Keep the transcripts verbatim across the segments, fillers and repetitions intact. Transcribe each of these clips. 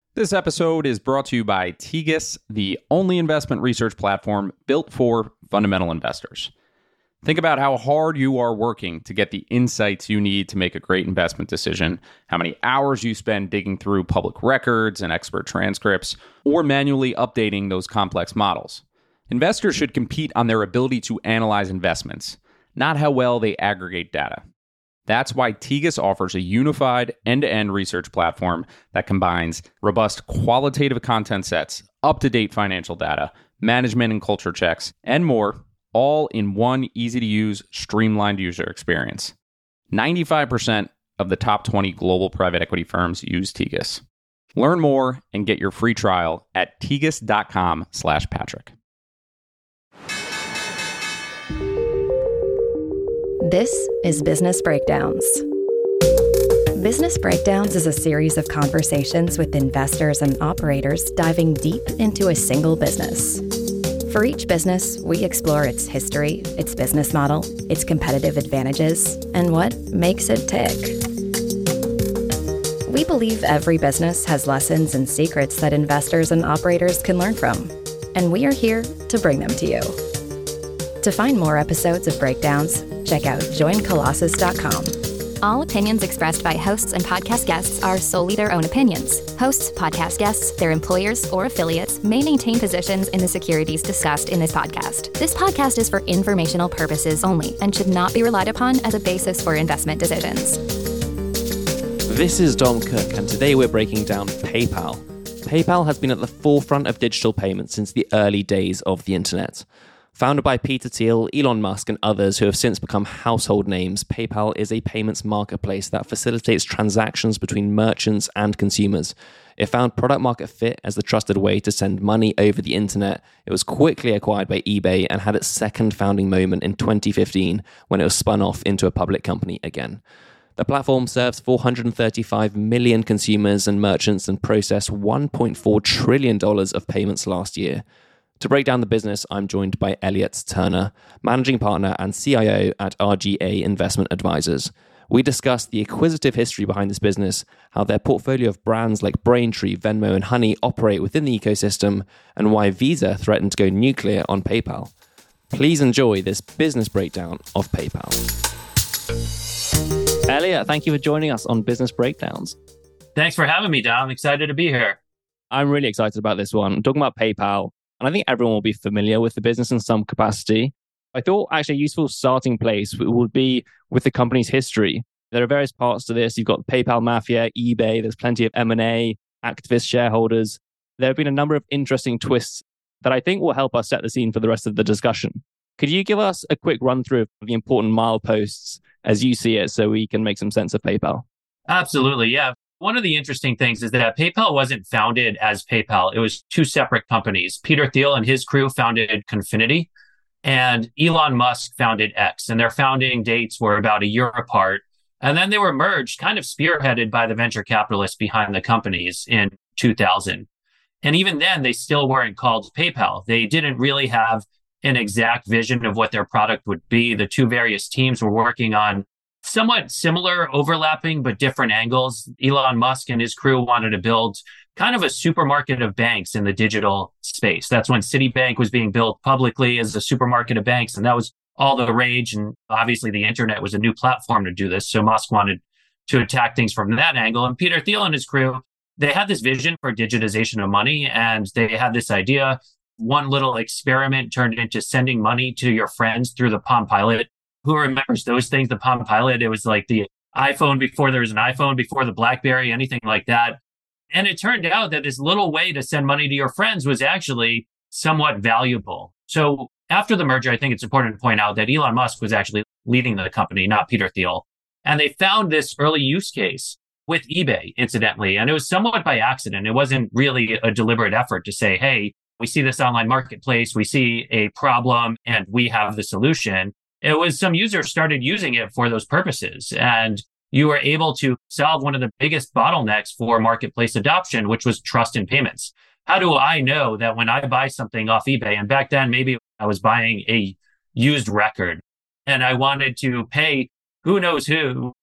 This episode is brought to you by Tegus, the only investment research platform built for fundamental investors. Think about how hard you are working to get the insights you need to make a great investment decision, how many hours you spend digging through public records and expert transcripts, or manually updating those complex models. Investors should compete on their ability to analyze investments, not how well they aggregate data. That's why Tegus offers a unified end-to-end research platform that combines robust qualitative content sets, up-to-date financial data, management and culture checks, and more, all in one easy-to-use, streamlined user experience. ninety-five percent of the top twenty global private equity firms use Tegus. Learn more and get your free trial at tegus.com slash Patrick. This is Business Breakdowns. Business Breakdowns is a series of conversations with investors and operators diving deep into a single business. For each business, we explore its history, its business model, its competitive advantages, and what makes it tick. We believe every business has lessons and secrets that investors and operators can learn from, and we are here to bring them to you. To find more episodes of Breakdowns, check out join colossus dot com. All opinions expressed by hosts and podcast guests are solely their own opinions. Hosts, podcast guests, their employers, or affiliates may maintain positions in the securities discussed in this podcast. This podcast is for informational purposes only and should not be relied upon as a basis for investment decisions. This is Dom Cook, and today we're breaking down PayPal. PayPal has been at the forefront of digital payments since the early days of the internet. Founded by Peter Thiel, Elon Musk, and others who have since become household names, PayPal is a payments marketplace that facilitates transactions between merchants and consumers. It found product market fit as the trusted way to send money over the internet. It was quickly acquired by eBay and had its second founding moment in twenty fifteen when it was spun off into a public company again. The platform serves four hundred thirty-five million consumers and merchants and processed one point four trillion dollars of payments last year. To break down the business, I'm joined by Elliot Turner, Managing Partner and C I O at R G A Investment Advisors. We discuss the acquisitive history behind this business, how their portfolio of brands like Braintree, Venmo, and Honey operate within the ecosystem, and why Visa threatened to go nuclear on PayPal. Please enjoy this business breakdown of PayPal. Elliot, thank you for joining us on Business Breakdowns. Thanks for having me, Dom. I'm excited to be here. I'm really excited about this one. I'm talking about PayPal. And I think everyone will be familiar with the business in some capacity. I thought actually a useful starting place would be with the company's history. There are various parts to this. You've got the PayPal Mafia, eBay, there's plenty of M and A, activist shareholders. There have been a number of interesting twists that I think will help us set the scene for the rest of the discussion. Could you give us a quick run through of the important mileposts as you see it so we can make some sense of PayPal? Absolutely, yeah. One of the interesting things is that PayPal wasn't founded as PayPal. It was two separate companies. Peter Thiel and his crew founded Confinity, and Elon Musk founded X. And their founding dates were about a year apart. And then they were merged, kind of spearheaded by the venture capitalists behind the companies in two thousand. And even then, they still weren't called PayPal. They didn't really have an exact vision of what their product would be. The two various teams were working on somewhat similar, overlapping, but different angles. Elon Musk and his crew wanted to build kind of a supermarket of banks in the digital space. That's when Citibank was being built publicly as a supermarket of banks, and that was all the rage. And obviously the internet was a new platform to do this. So Musk wanted to attack things from that angle. And Peter Thiel and his crew, they had this vision for digitization of money, and they had this idea. One little experiment turned into sending money to your friends through the Palm Pilot. Who remembers those things? The Palm Pilot, it was like the iPhone before there was an iPhone, before the BlackBerry, anything like that. And it turned out that this little way to send money to your friends was actually somewhat valuable. So after the merger, I think it's important to point out that Elon Musk was actually leading the company, not Peter Thiel. And they found this early use case with eBay, incidentally. And it was somewhat by accident. It wasn't really a deliberate effort to say, hey, we see this online marketplace, we see a problem, and we have the solution. It was some users started using it for those purposes. And you were able to solve one of the biggest bottlenecks for marketplace adoption, which was trust in payments. How do I know that when I buy something off eBay, and back then maybe I was buying a used record and I wanted to pay who knows who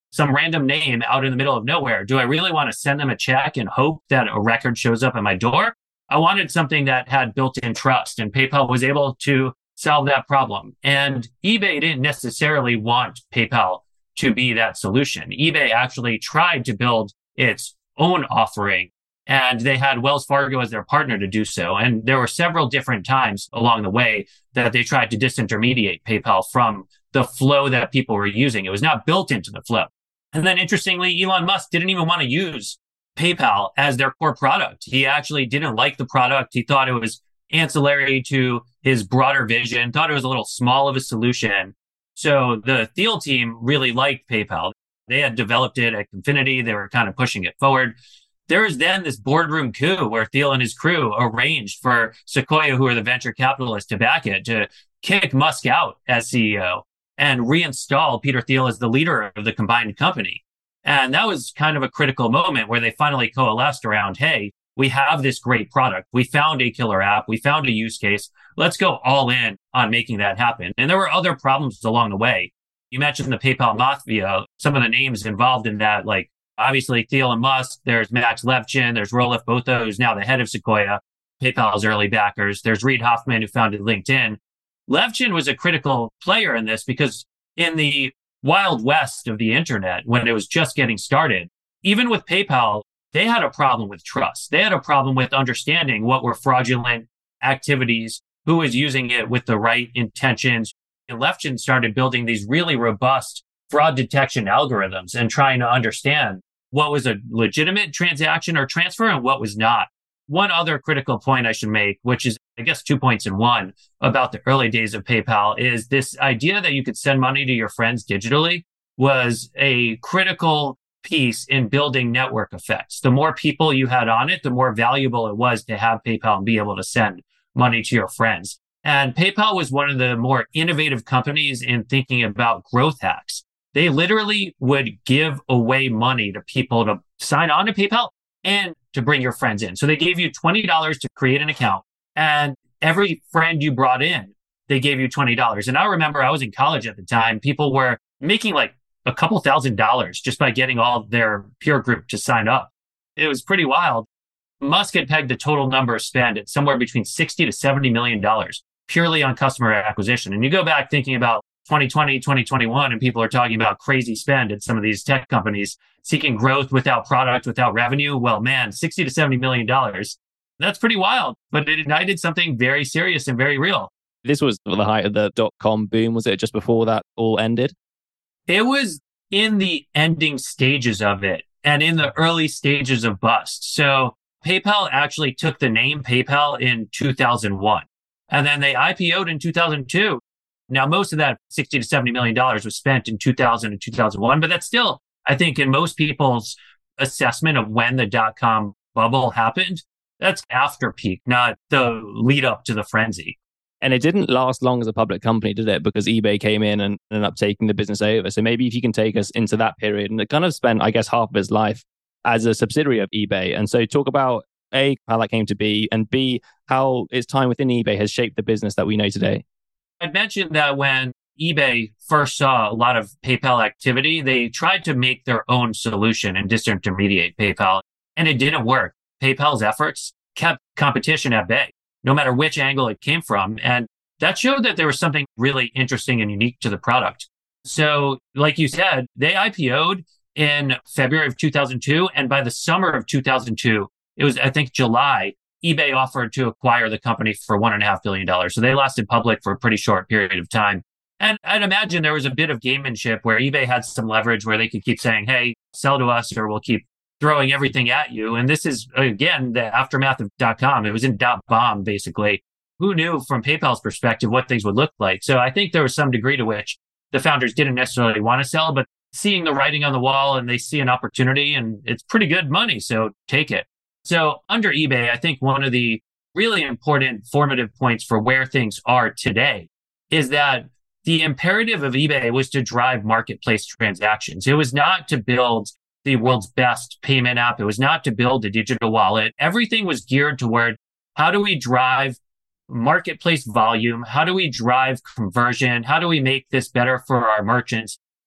some random name out in the middle of nowhere. Do I really want to send them a check and hope that a record shows up at my door? I wanted something that had built-in trust, and PayPal was able to solve that problem. And eBay didn't necessarily want PayPal to be that solution. eBay actually tried to build its own offering, and they had Wells Fargo as their partner to do so. And there were several different times along the way that they tried to disintermediate PayPal from the flow that people were using. It was not built into the flow. And then interestingly, Elon Musk didn't even want to use PayPal as their core product. He actually didn't like the product. He thought it was ancillary to his broader vision, thought it was a little small of a solution. So the Thiel team really liked PayPal. They had developed it at Confinity. They were kind of pushing it forward. There was then this boardroom coup where Thiel and his crew arranged for Sequoia, who are the venture capitalists, to back it, to kick Musk out as C E O and reinstall Peter Thiel as the leader of the combined company. And that was kind of a critical moment where they finally coalesced around, hey, we have this great product. We found a killer app. We found a use case. Let's go all in on making that happen. And there were other problems along the way. You mentioned the PayPal Mafia, some of the names involved in that, like obviously Thiel and Musk. There's Max Levchin. There's Roelof Botha, who's now the head of Sequoia, PayPal's early backers. There's Reid Hoffman, who founded LinkedIn. Levchin was a critical player in this because in the wild west of the internet, when it was just getting started, even with PayPal, they had a problem with trust. They had a problem with understanding what were fraudulent activities, who was using it with the right intentions. And Levchin started building these really robust fraud detection algorithms and trying to understand what was a legitimate transaction or transfer and what was not. One other critical point I should make, which is, I guess, two points in one about the early days of PayPal, is this idea that you could send money to your friends digitally was a critical piece in building network effects. The more people you had on it, the more valuable it was to have PayPal and be able to send money to your friends. And PayPal was one of the more innovative companies in thinking about growth hacks. They literally would give away money to people to sign on to PayPal and to bring your friends in. So they gave you twenty dollars to create an account, and every friend you brought in, they gave you twenty dollars. And I remember I was in college at the time. People were making like a couple thousand dollars just by getting all their peer group to sign up. It was pretty wild. Musk had pegged the total number of spend at somewhere between sixty to seventy million dollars purely on customer acquisition. And you go back thinking about twenty twenty, twenty twenty-one, and people are talking about crazy spend at some of these tech companies seeking growth without product, without revenue. Well, man, sixty to seventy million dollars. That's pretty wild, but it ignited something very serious and very real. This was the height of the dot-com boom, was it, just before that all ended? It was in the ending stages of it and in the early stages of bust. So PayPal actually took the name PayPal in two thousand one, and then they I P O'd in two thousand two. Now, most of that sixty to seventy million dollars was spent in two thousand and two thousand one, but that's still, I think, in most people's assessment of when the dot-com bubble happened, that's after peak, not the lead up to the frenzy. And it didn't last long as a public company, did it? Because eBay came in and ended up taking the business over. So maybe if you can take us into that period, and it kind of spent, I guess, half of his life as a subsidiary of eBay. And so talk about A, how that came to be, and B, how its time within eBay has shaped the business that we know today. I mentioned that when eBay first saw a lot of PayPal activity, they tried to make their own solution and disintermediate PayPal, and it didn't work. PayPal's efforts kept competition at bay, no matter which angle it came from. And that showed that there was something really interesting and unique to the product. So, like you said, they I P O'd in February of two thousand two. And by the summer of two thousand two, it was, I think, July, eBay offered to acquire the company for one and a half billion dollars. So they lasted public for a pretty short period of time. And I'd imagine there was a bit of gamemanship where eBay had some leverage where they could keep saying, hey, sell to us or we'll keep throwing everything at you. And this is, again, the aftermath of dot-com. It was in dot-bomb, basically. Who knew from PayPal's perspective what things would look like? So I think there was some degree to which the founders didn't necessarily want to sell, but seeing the writing on the wall and they see an opportunity and it's pretty good money, so take it. So under eBay, I think one of the really important formative points for where things are today is that the imperative of eBay was to drive marketplace transactions. It was not to build the world's best payment app. It was not to build a digital wallet. Everything was geared toward how do we drive marketplace volume? How do we drive conversion? How do we make this better for our merchants?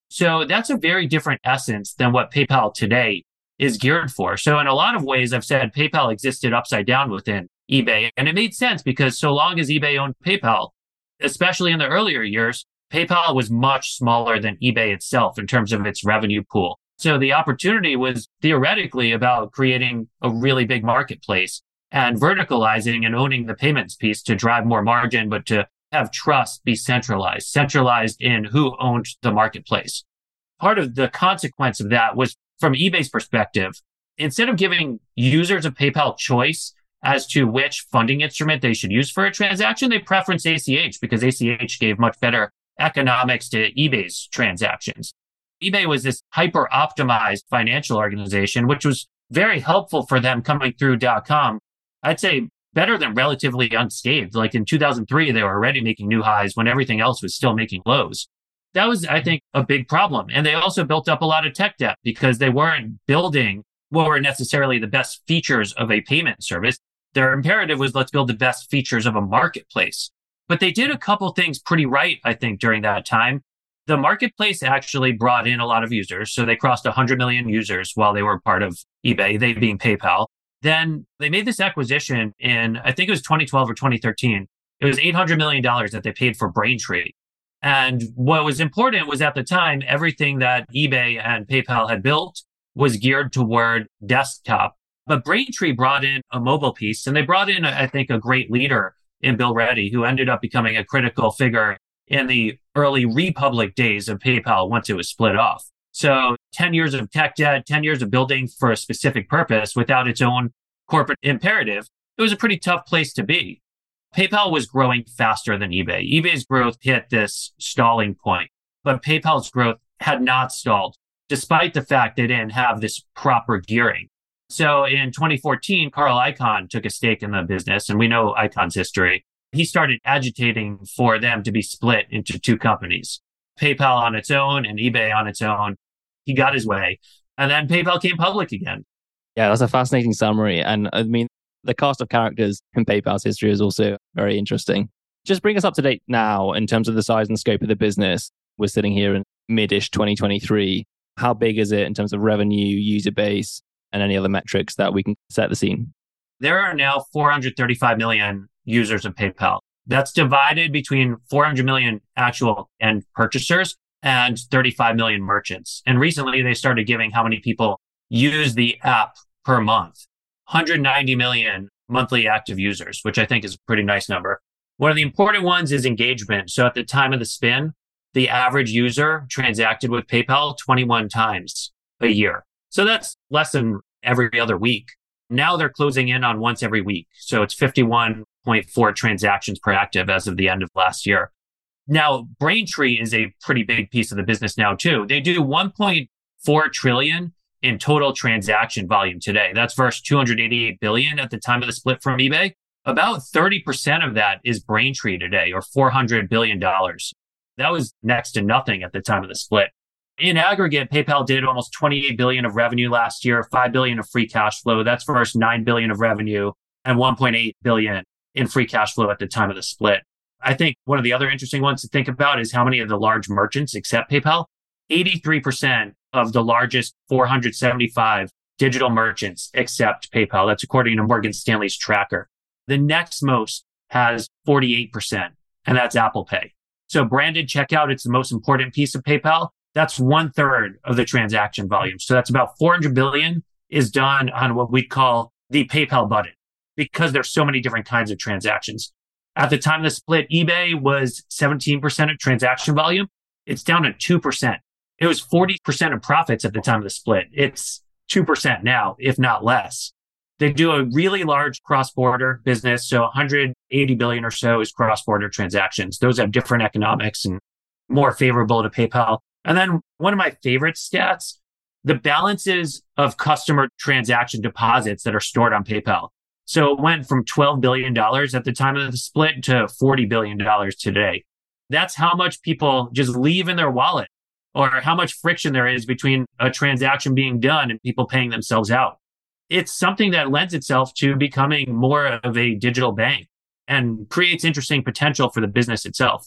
So that's a very different essence than what PayPal today is geared for. So in a lot of ways, I've said PayPal existed upside down within eBay. And it made sense because so long as eBay owned PayPal, especially in the earlier years, PayPal was much smaller than eBay itself in terms of its revenue pool. So the opportunity was theoretically about creating a really big marketplace and verticalizing and owning the payments piece to drive more margin, but to have trust be centralized, centralized in who owned the marketplace. Part of the consequence of that was, from eBay's perspective, instead of giving users of PayPal choice as to which funding instrument they should use for a transaction, they preferenced A C H because A C H gave much better economics to eBay's transactions. eBay was this hyper optimized financial organization, which was very helpful for them coming through .com. I'd say better than relatively unscathed. Like in two thousand three, they were already making new highs when everything else was still making lows. That was, I think, a big problem. And they also built up a lot of tech debt because they weren't building what were necessarily the best features of a payment service. Their imperative was, let's build the best features of a marketplace. But they did a couple things pretty right, I think, during that time. The marketplace actually brought in a lot of users. So they crossed one hundred million users while they were part of eBay, they being PayPal. Then they made this acquisition in, I think it was twenty twelve or twenty thirteen. It was eight hundred million dollars that they paid for Braintree. And what was important was, at the time, everything that eBay and PayPal had built was geared toward desktop. But Braintree brought in a mobile piece, and they brought in, I think, a great leader in Bill Ready, who ended up becoming a critical figure in the early Republic days of PayPal once it was split off. So ten years of tech debt, ten years of building for a specific purpose without its own corporate imperative, it was a pretty tough place to be. PayPal was growing faster than eBay. eBay's growth hit this stalling point, but PayPal's growth had not stalled, despite the fact they didn't have this proper gearing. So in twenty fourteen, Carl Icahn took a stake in the business, and we know Icahn's history. He started agitating for them to be split into two companies, PayPal on its own and eBay on its own. He got his way. And then PayPal came public again. Yeah, that's a fascinating summary. And I mean, the cast of characters in PayPal's history is also very interesting. Just bring us up to date now in terms of the size and scope of the business. We're sitting here in mid-ish twenty twenty-three. How big is it in terms of revenue, user base, and any other metrics that we can set the scene? There are now four hundred thirty-five million users of PayPal. That's divided between four hundred million actual end purchasers and thirty-five million merchants. And recently they started giving how many people use the app per month. one hundred ninety million monthly active users, which I think is a pretty nice number. One of the important ones is engagement. So at the time of the spin, the average user transacted with PayPal twenty-one times a year. So that's less than every other week. Now they're closing in on once every week. So it's fifty-one point four transactions per active as of the end of last year. Now, Braintree is a pretty big piece of the business now too. They do one point four trillion in total transaction volume today. That's versus two hundred eighty-eight billion at the time of the split from eBay. About thirty percent of that is Braintree today, or four hundred billion dollars. That was next to nothing at the time of the split. In aggregate, PayPal did almost twenty-eight billion of revenue last year, five billion of free cash flow. That's versus nine billion of revenue and one point eight billion in free cash flow at the time of the split. I think one of the other interesting ones to think about is how many of the large merchants accept PayPal. eighty-three percent of the largest four hundred seventy-five digital merchants accept PayPal. That's according to Morgan Stanley's tracker. The next most has forty-eight percent, and that's Apple Pay. So branded checkout, it's the most important piece of PayPal. That's one third of the transaction volume. So that's about four hundred billion is done on what we call the PayPal button, because there's so many different kinds of transactions. At the time of the split, eBay was seventeen percent of transaction volume. It's down to two percent. It was forty percent of profits at the time of the split. It's two percent now, if not less. They do a really large cross-border business. So one hundred eighty billion or so is cross-border transactions. Those have different economics and more favorable to PayPal. And then one of my favorite stats, the balances of customer transaction deposits that are stored on PayPal. So it went from twelve billion dollars at the time of the split to forty billion dollars today. That's how much people just leave in their wallet, or how much friction there is between a transaction being done and people paying themselves out. It's something that lends itself to becoming more of a digital bank and creates interesting potential for the business itself.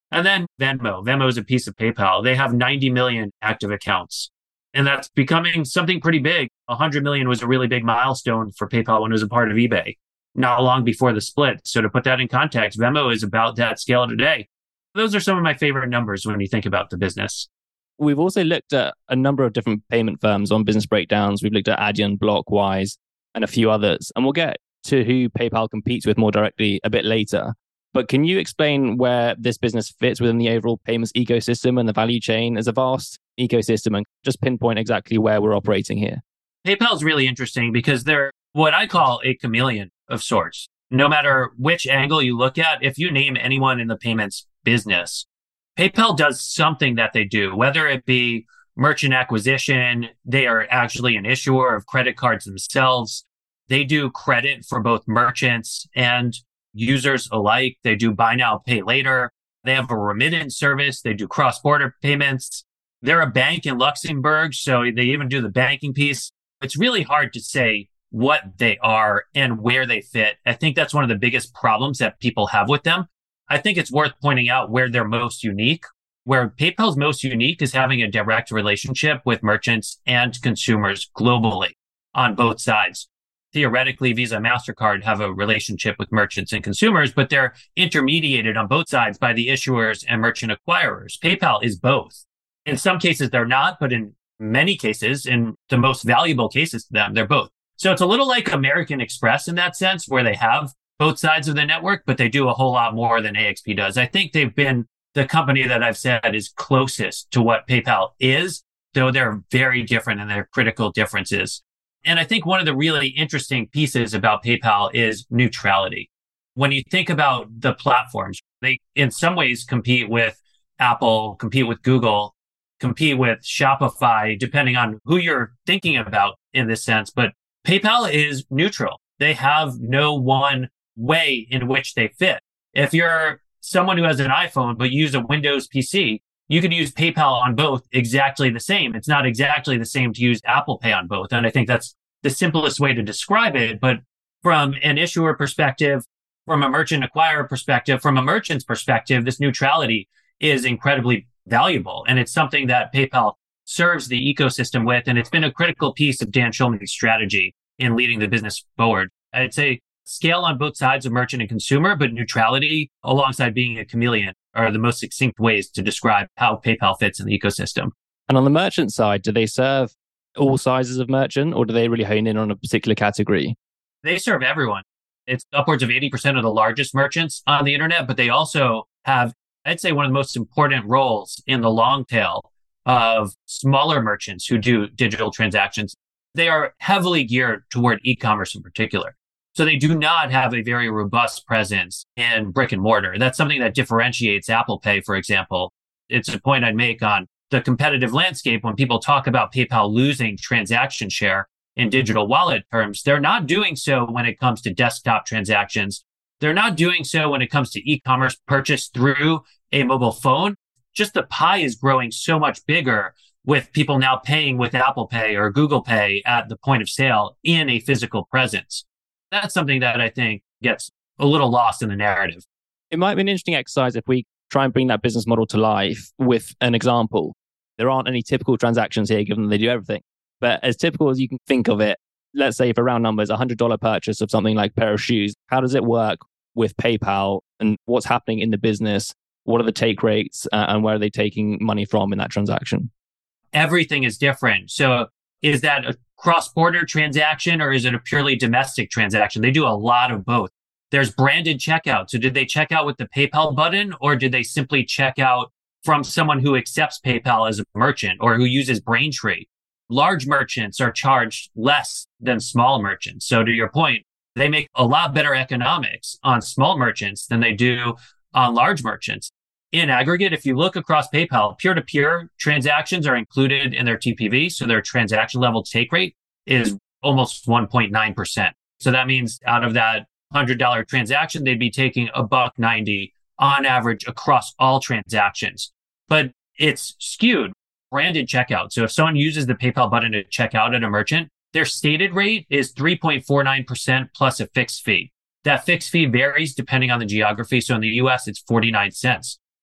And then Venmo. Venmo is a piece of PayPal. They have ninety million active accounts. And that's becoming something pretty big. one hundred million was a really big milestone for PayPal when it was a part of eBay, not long before the split. So to put that in context, Venmo is about that scale today. Those are some of my favorite numbers when you think about the business. We've also looked at a number of different payment firms on Business Breakdowns. We've looked at Adyen, Blockwise, and a few others. And we'll get to who PayPal competes with more directly a bit later. But can you explain where this business fits within the overall payments ecosystem and the value chain as a vast ecosystem, and just pinpoint exactly where we're operating here? PayPal is really interesting because they're what I call a chameleon of sorts. No matter which angle you look at, if you name anyone in the payments business, PayPal does something that they do, whether it be merchant acquisition, they are actually an issuer of credit cards themselves. They do credit for both merchants and users alike. They do buy now, pay later. They have a remittance service. They do cross-border payments. They're a bank in Luxembourg, so they even do the banking piece. It's really hard to say what they are and where they fit. I think that's one of the biggest problems that people have with them. I think it's worth pointing out where they're most unique. Where PayPal's most unique is having a direct relationship with merchants and consumers globally on both sides. Theoretically, Visa and MasterCard have a relationship with merchants and consumers, but they're intermediated on both sides by the issuers and merchant acquirers. PayPal is both. In some cases, they're not, but in many cases, in the most valuable cases to them, they're both. So it's a little like American Express in that sense, where they have both sides of the network, but they do a whole lot more than A X P does. I think they've been the company that I've said is closest to what PayPal is, though they're very different in their critical differences. And I think one of the really interesting pieces about PayPal is neutrality. When you think about the platforms, they in some ways compete with Apple, compete with Google, compete with Shopify, depending on who you're thinking about in this sense. But PayPal is neutral. They have no one way in which they fit. If you're someone who has an iPhone but use a Windows P C, you could use PayPal on both exactly the same. It's not exactly the same to use Apple Pay on both. And I think that's the simplest way to describe it. But from an issuer perspective, from a merchant acquirer perspective, from a merchant's perspective, this neutrality is incredibly valuable. And it's something that PayPal serves the ecosystem with. And it's been a critical piece of Dan Schulman's strategy in leading the business forward. I'd say scale on both sides of merchant and consumer, but neutrality alongside being a chameleon are the most succinct ways to describe how PayPal fits in the ecosystem. And on the merchant side, do they serve all sizes of merchant, or do they really hone in on a particular category? They serve everyone. It's upwards of eighty percent of the largest merchants on the internet, but they also have, I'd say, one of the most important roles in the long tail of smaller merchants who do digital transactions. They are heavily geared toward e-commerce in particular. So they do not have a very robust presence in brick and mortar. That's something that differentiates Apple Pay, for example. It's a point I'd make on the competitive landscape when people talk about PayPal losing transaction share in digital wallet terms. They're not doing so when it comes to desktop transactions. They're not doing so when it comes to e-commerce purchase through a mobile phone. Just the pie is growing so much bigger with people now paying with Apple Pay or Google Pay at the point of sale in a physical presence. That's something that I think gets a little lost in the narrative. It might be an interesting exercise if we try and bring that business model to life with an example. There aren't any typical transactions here, given that they do everything. But as typical as you can think of it, let's say for round numbers, a one hundred dollars purchase of something like a pair of shoes, how does it work with PayPal and what's happening in the business? What are the take rates uh, and where are they taking money from in that transaction? Everything is different. So is that a cross-border transaction or is it a purely domestic transaction? They do a lot of both. There's branded checkout. So did they check out with the PayPal button or did they simply check out from someone who accepts PayPal as a merchant or who uses Braintree? Large merchants are charged less than small merchants. So to your point, they make a lot better economics on small merchants than they do on large merchants. In aggregate, if you look across PayPal, peer-to-peer transactions are included in their T P V. So their transaction level take rate is almost one point nine percent. So that means out of that one hundred dollars transaction, they'd be taking a buck ninety on average across all transactions. But it's skewed branded checkout. So if someone uses the PayPal button to check out at a merchant, their stated rate is three point four nine percent plus a fixed fee. That fixed fee varies depending on the geography. So in the U S, it's forty-nine cents.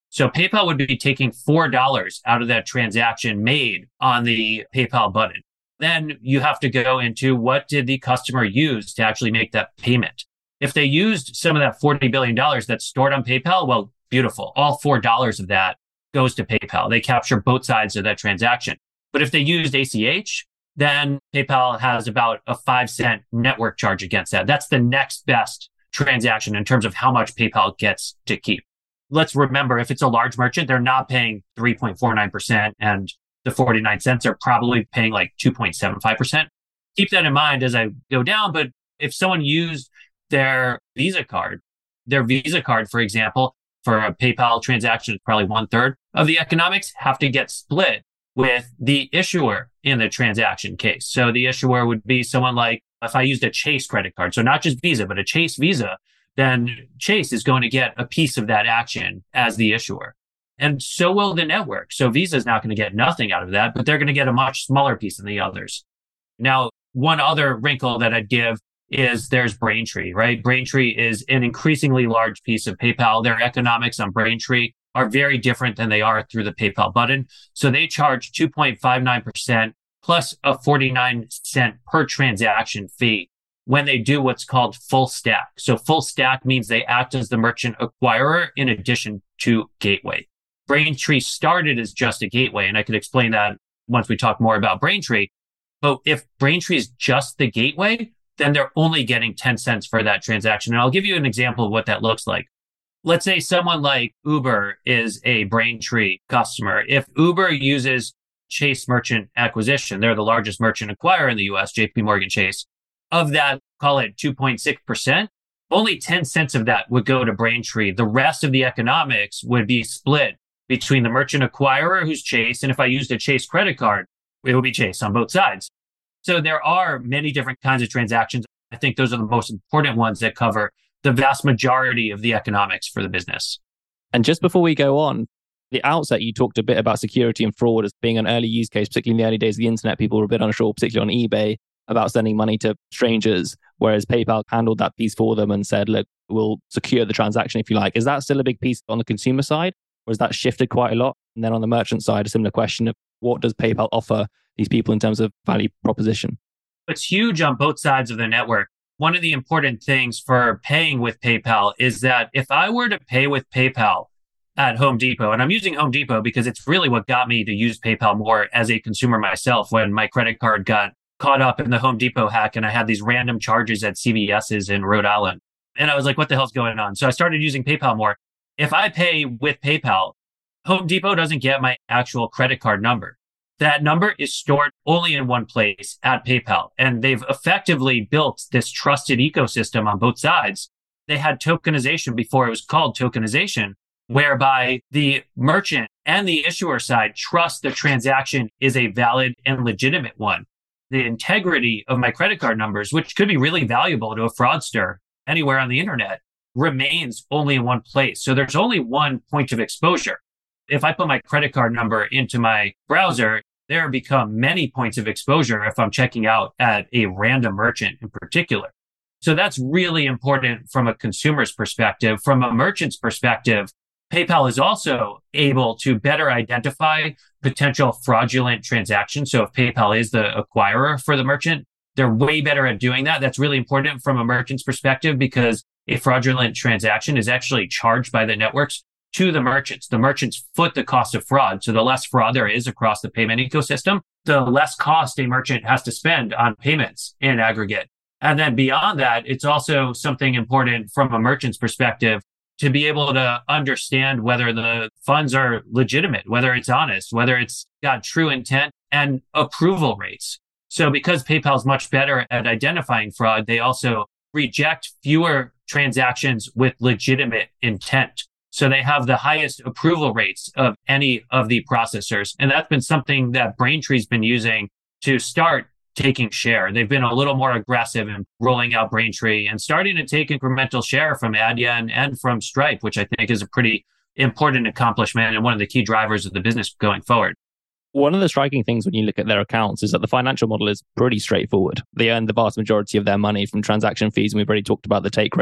So PayPal would be taking four dollars out of that transaction made on the PayPal button. Then you have to go into what did the customer use to actually make that payment. If they used some of that forty billion dollars that's stored on PayPal, well, beautiful. All four dollars of that goes to PayPal. They capture both sides of that transaction. But if they used A C H, then PayPal has about a five cent network charge against that. That's the next best transaction in terms of how much PayPal gets to keep. Let's remember, if it's a large merchant, they're not paying three point four nine percent and the forty-nine cents are probably paying like two point seven five percent. Keep that in mind as I go down. But if someone used their Visa card, their Visa card, for example, for a PayPal transaction, is probably one third of the economics have to get split with the issuer in the transaction case. So the issuer would be someone like, if I used a Chase credit card, so not just Visa, but a Chase Visa, then Chase is going to get a piece of that action as the issuer. And so will the network. So Visa is not going to get nothing out of that, but they're going to get a much smaller piece than the others. Now, one other wrinkle that I'd give is there's Braintree, right? Braintree is an increasingly large piece of PayPal. Their economics on Braintree are very different than they are through the PayPal button. So they charge two point five nine percent plus a forty-nine cent per transaction fee when they do what's called full stack. So full stack means they act as the merchant acquirer in addition to gateway. Braintree started as just a gateway, and I could explain that once we talk more about Braintree. But if Braintree is just the gateway, then they're only getting ten cents for that transaction. And I'll give you an example of what that looks like. Let's say someone like Uber is a Braintree customer. If Uber uses Chase Merchant Acquisition, they're the largest merchant acquirer in the U S, J P Morgan Chase. Of that, call it two point six percent, only ten cents of that would go to Braintree. The rest of the economics would be split between the merchant acquirer, who's Chase, and if I used a Chase credit card, it would be Chase on both sides. So there are many different kinds of transactions. I think those are the most important ones that cover the vast majority of the economics for the business. And just before we go on, the outset, you talked a bit about security and fraud as being an early use case, particularly in the early days of the internet. People were a bit unsure, particularly on eBay, about sending money to strangers, whereas PayPal handled that piece for them and said, look, we'll secure the transaction if you like. Is that still a big piece on the consumer side, or has that shifted quite a lot? And then on the merchant side, a similar question of what does PayPal offer these people in terms of value proposition? It's huge on both sides of the network. One of the important things for paying with PayPal is that if I were to pay with PayPal at Home Depot, and I'm using Home Depot because it's really what got me to use PayPal more as a consumer myself when my credit card got caught up in the Home Depot hack and I had these random charges at C V S's in Rhode Island. And I was like, what the hell's going on? So I started using PayPal more. If I pay with PayPal, Home Depot doesn't get my actual credit card number. That number is stored only in one place at PayPal. And they've effectively built this trusted ecosystem on both sides. They had tokenization before it was called tokenization, whereby the merchant and the issuer side trust the transaction is a valid and legitimate one. The integrity of my credit card numbers, which could be really valuable to a fraudster anywhere on the internet, remains only in one place. So there's only one point of exposure. If I put my credit card number into my browser, there become many points of exposure if I'm checking out at a random merchant in particular. So that's really important from a consumer's perspective. From a merchant's perspective, PayPal is also able to better identify potential fraudulent transactions. So if PayPal is the acquirer for the merchant, they're way better at doing that. That's really important from a merchant's perspective because a fraudulent transaction is actually charged by the networks to the merchants. The merchants foot the cost of fraud. So the less fraud there is across the payment ecosystem, the less cost a merchant has to spend on payments in aggregate. And then beyond that, it's also something important from a merchant's perspective to be able to understand whether the funds are legitimate, whether it's honest, whether it's got true intent and approval rates. So because PayPal is much better at identifying fraud, they also reject fewer transactions with legitimate intent. So they have the highest approval rates of any of the processors. And that's been something that Braintree's been using to start taking share. They've been a little more aggressive in rolling out Braintree and starting to take incremental share from Adyen and from Stripe, which I think is a pretty important accomplishment and one of the key drivers of the business going forward. One of the striking things when you look at their accounts is that the financial model is pretty straightforward. They earn the vast majority of their money from transaction fees, and we've already talked about the take rate.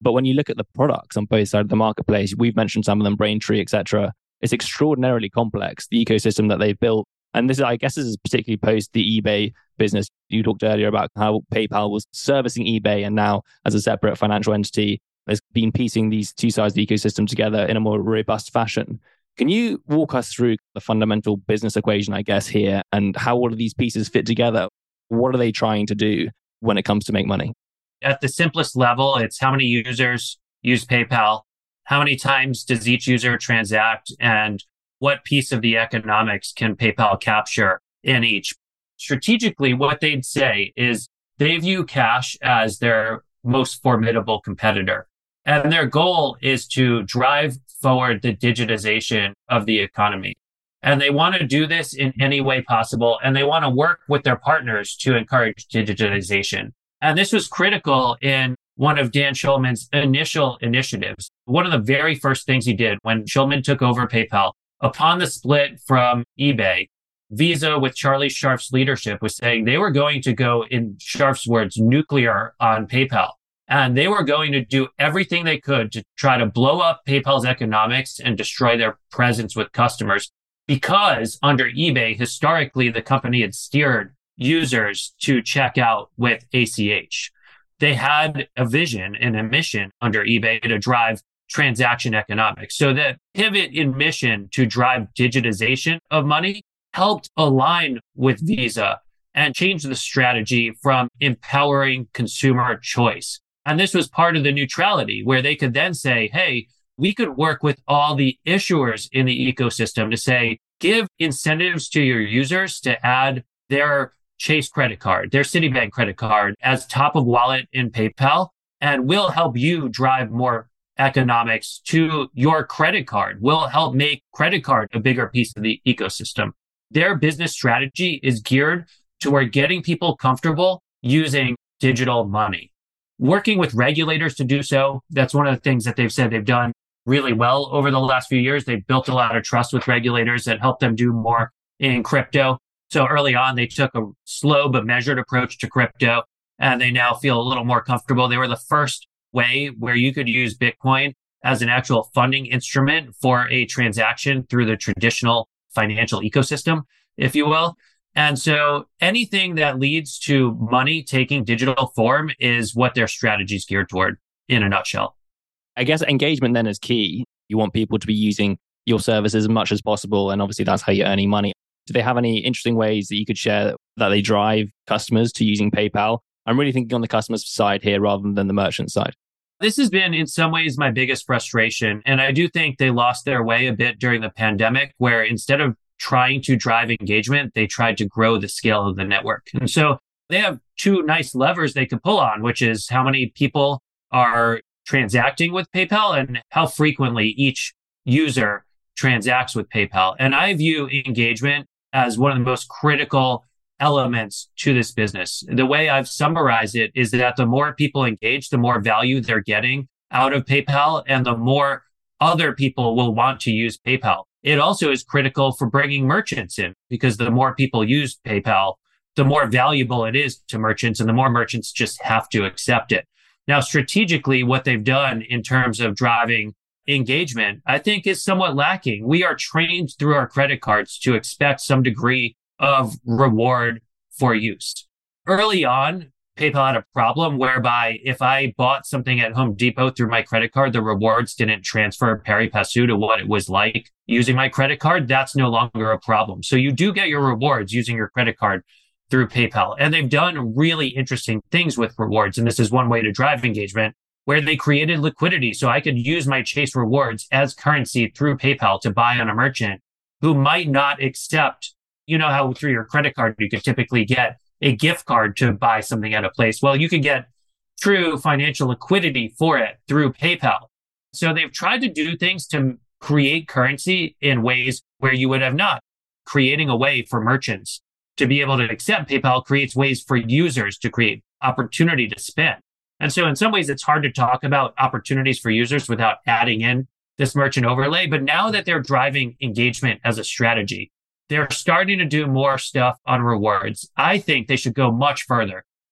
But when you look at the products on both sides of the marketplace, we've mentioned some of them, Braintree, et cetera. It's extraordinarily complex, the ecosystem that they've built. And this, I guess, this is particularly post the eBay business. You talked earlier about how PayPal was servicing eBay and now as a separate financial entity has been piecing these two sides of the ecosystem together in a more robust fashion. Can you walk us through the fundamental business equation, I guess, here and how all of these pieces fit together? What are they trying to do when it comes to make money? At the simplest level, it's how many users use PayPal, how many times does each user transact, and what piece of the economics can PayPal capture in each. Strategically, what they'd say is they view cash as their most formidable competitor. And their goal is to drive forward the digitization of the economy. And they want to do this in any way possible. And they want to work with their partners to encourage digitization. And this was critical in one of Dan Schulman's initial initiatives. One of the very first things he did when Schulman took over PayPal, upon the split from eBay, Visa, with Charlie Scharf's leadership, was saying they were going to go, in Scharf's words, nuclear on PayPal. And they were going to do everything they could to try to blow up PayPal's economics and destroy their presence with customers. Because under eBay, historically, the company had steered users to check out with A C H. They had a vision and a mission under eBay to drive transaction economics. So that pivot in mission to drive digitization of money helped align with Visa and change the strategy from empowering consumer choice. And this was part of the neutrality where they could then say, hey, we could work with all the issuers in the ecosystem to say, give incentives to your users to add their Chase credit card, their Citibank credit card as top of wallet in PayPal, and we'll help you drive more economics to your credit card. We'll help make credit card a bigger piece of the ecosystem. Their business strategy is geared toward getting people comfortable using digital money. Working with regulators to do so, that's one of the things that they've said they've done really well over the last few years. They've built a lot of trust with regulators that help them do more in crypto. So early on, they took a slow but measured approach to crypto, and they now feel a little more comfortable. They were the first way where you could use Bitcoin as an actual funding instrument for a transaction through the traditional financial ecosystem, if you will. And so anything that leads to money taking digital form is what their strategy is geared toward in a nutshell. I guess engagement then is key. You want people to be using your services as much as possible. And obviously that's how you're earning money. Do they have any interesting ways that you could share that they drive customers to using PayPal? I'm really thinking on the customer side here rather than the merchant side. This has been in some ways my biggest frustration. And I do think they lost their way a bit during the pandemic, where instead of trying to drive engagement, they tried to grow the scale of the network. And so they have two nice levers they could pull on, which is how many people are transacting with PayPal and how frequently each user transacts with PayPal. And I view engagement as one of the most critical elements to this business. The way I've summarized it is that the more people engage, the more value they're getting out of PayPal and the more other people will want to use PayPal. It also is critical for bringing merchants in because the more people use PayPal, the more valuable it is to merchants and the more merchants just have to accept it. Now, strategically, what they've done in terms of driving engagement, I think is somewhat lacking. We are trained through our credit cards to expect some degree of reward for use. Early on, PayPal had a problem whereby if I bought something at Home Depot through my credit card, the rewards didn't transfer pari passu to what it was like using my credit card. That's no longer a problem. So you do get your rewards using your credit card through PayPal. And they've done really interesting things with rewards. And this is one way to drive engagement, where they created liquidity. So I could use my Chase rewards as currency through PayPal to buy on a merchant who might not accept, you know how through your credit card, you could typically get a gift card to buy something at a place. Well, you could get true financial liquidity for it through PayPal. So they've tried to do things to create currency in ways where you would have not. Creating a way for merchants to be able to accept PayPal creates ways for users to create opportunity to spend. And so in some ways, it's hard to talk about opportunities for users without adding in this merchant overlay. But now that they're driving engagement as a strategy, they're starting to do more stuff on rewards. I think they should go much further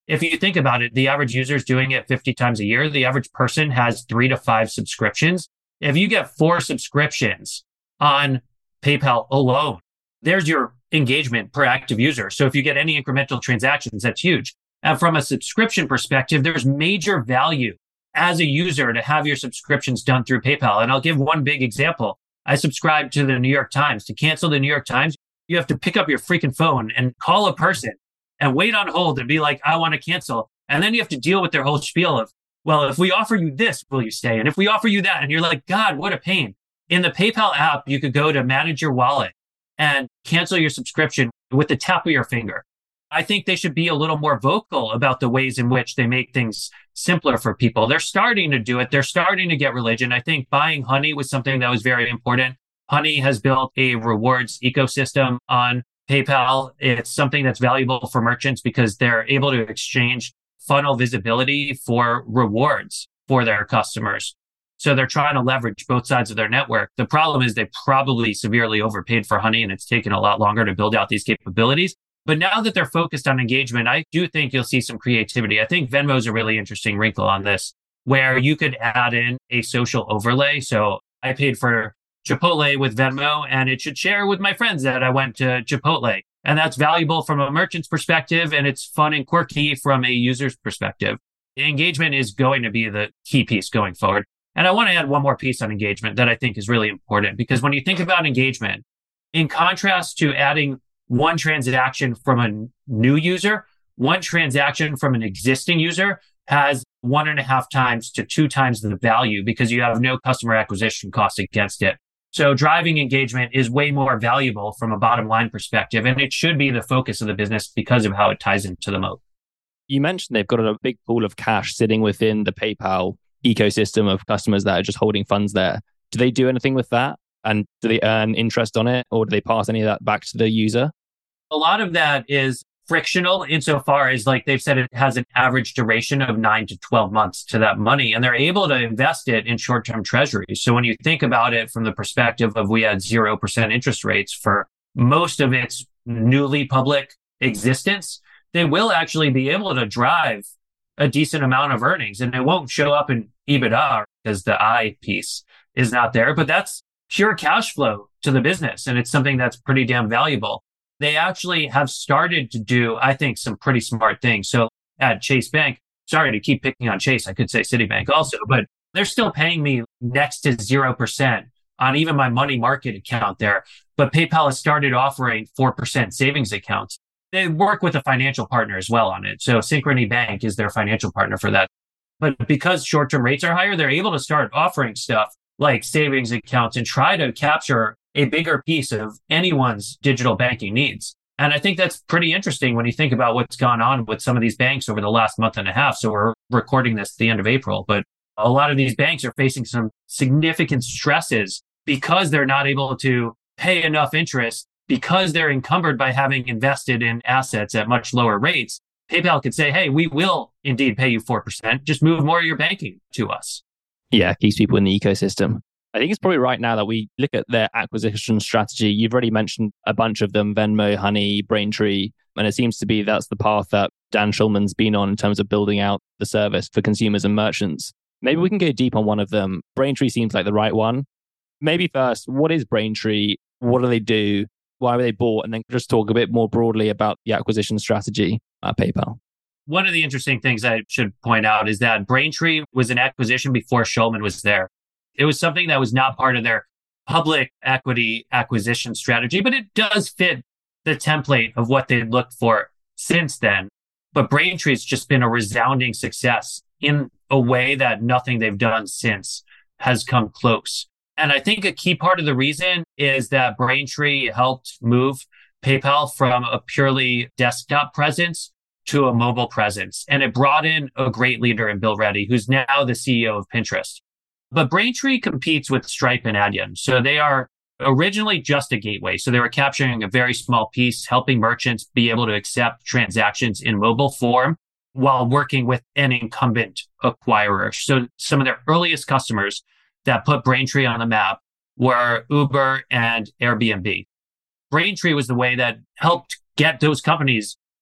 if you think about it, the average user is doing it fifty times a year. The average person has three to five subscriptions. If you get four subscriptions on PayPal alone, there's your engagement per active user. So if you get any incremental transactions, that's huge. And from a subscription perspective, there's major value as a user to have your subscriptions done through PayPal. And I'll give one big example. I subscribe to the New York Times. To cancel the New York Times, you have to pick up your freaking phone and call a person and wait on hold and be like, I want to cancel. And then you have to deal with their whole spiel of, well, if we offer you this, will you stay? And if we offer you that, and you're like, God, what a pain. In the PayPal app, you could go to manage your wallet and cancel your subscription with the tap of your finger. I think they should be a little more vocal about the ways in which they make things simpler for people. They're starting to do it. They're starting to get religion. I think buying Honey was something that was very important. Honey has built a rewards ecosystem on PayPal. It's something that's valuable for merchants because they're able to exchange funnel visibility for rewards for their customers. So they're trying to leverage both sides of their network. The problem is they probably severely overpaid for Honey, and it's taken a lot longer to build out these capabilities. But now that they're focused on engagement, I do think you'll see some creativity. I think Venmo is a really interesting wrinkle on this, where you could add in a social overlay. So I paid for Chipotle with Venmo, and it should share with my friends that I went to Chipotle. And that's valuable from a merchant's perspective, and it's fun and quirky from a user's perspective. Engagement is going to be the key piece going forward. And I want to add one more piece on engagement that I think is really important, because when you think about engagement, in contrast to adding one transaction from a new user, one transaction from an existing user has one and a half times to two times the value because you have no customer acquisition cost against it. So driving engagement is way more valuable from a bottom line perspective, and it should be the focus of the business because of how it ties into the moat. You mentioned they've got a big pool of cash sitting within the PayPal ecosystem of customers that are just holding funds there. Do they do anything with that? And do they earn interest on it, or do they pass any of that back to the user? A lot of that is frictional insofar as, like they've said, it has an average duration of nine to twelve months to that money, and they're able to invest it in short-term treasuries. So when you think about it from the perspective of we had zero percent interest rates for most of its newly public existence, they will actually be able to drive a decent amount of earnings, and it won't show up in EBITDA because the I piece is not there, but that's pure cash flow to the business. And it's something that's pretty damn valuable. They actually have started to do, I think, some pretty smart things. So at Chase Bank, sorry to keep picking on Chase, I could say Citibank also, but they're still paying me next to zero percent on even my money market account there. But PayPal has started offering four percent savings accounts. They work with a financial partner as well on it. So Synchrony Bank is their financial partner for that. But because short-term rates are higher, they're able to start offering stuff like savings accounts and try to capture a bigger piece of anyone's digital banking needs. And I think that's pretty interesting when you think about what's gone on with some of these banks over the last month and a half. So we're recording this at the end of April, but a lot of these banks are facing some significant stresses because they're not able to pay enough interest because they're encumbered by having invested in assets at much lower rates. PayPal could say, hey, we will indeed pay you four percent. Just move more of your banking to us. Yeah, keeps people in the ecosystem. I think it's probably right now that we look at their acquisition strategy. You've already mentioned a bunch of them, Venmo, Honey, Braintree, and it seems to be that's the path that Dan Schulman's been on in terms of building out the service for consumers and merchants. Maybe we can go deep on one of them. Braintree seems like the right one. Maybe first, what is Braintree? What do they do? Why were they bought? And then just talk a bit more broadly about the acquisition strategy at PayPal. One of the interesting things I should point out is that Braintree was an acquisition before Schulman was there. It was something that was not part of their public equity acquisition strategy, but it does fit the template of what they've looked for since then. But Braintree's just been a resounding success in a way that nothing they've done since has come close. And I think a key part of the reason is that Braintree helped move PayPal from a purely desktop presence to a mobile presence. And it brought in a great leader in Bill Ready, who's now the C E O of Pinterest. But Braintree competes with Stripe and Adyen. So they are originally just a gateway. So they were capturing a very small piece, helping merchants be able to accept transactions in mobile form while working with an incumbent acquirer. So some of their earliest customers that put Braintree on the map were Uber and Airbnb. Braintree was the way that helped get those companies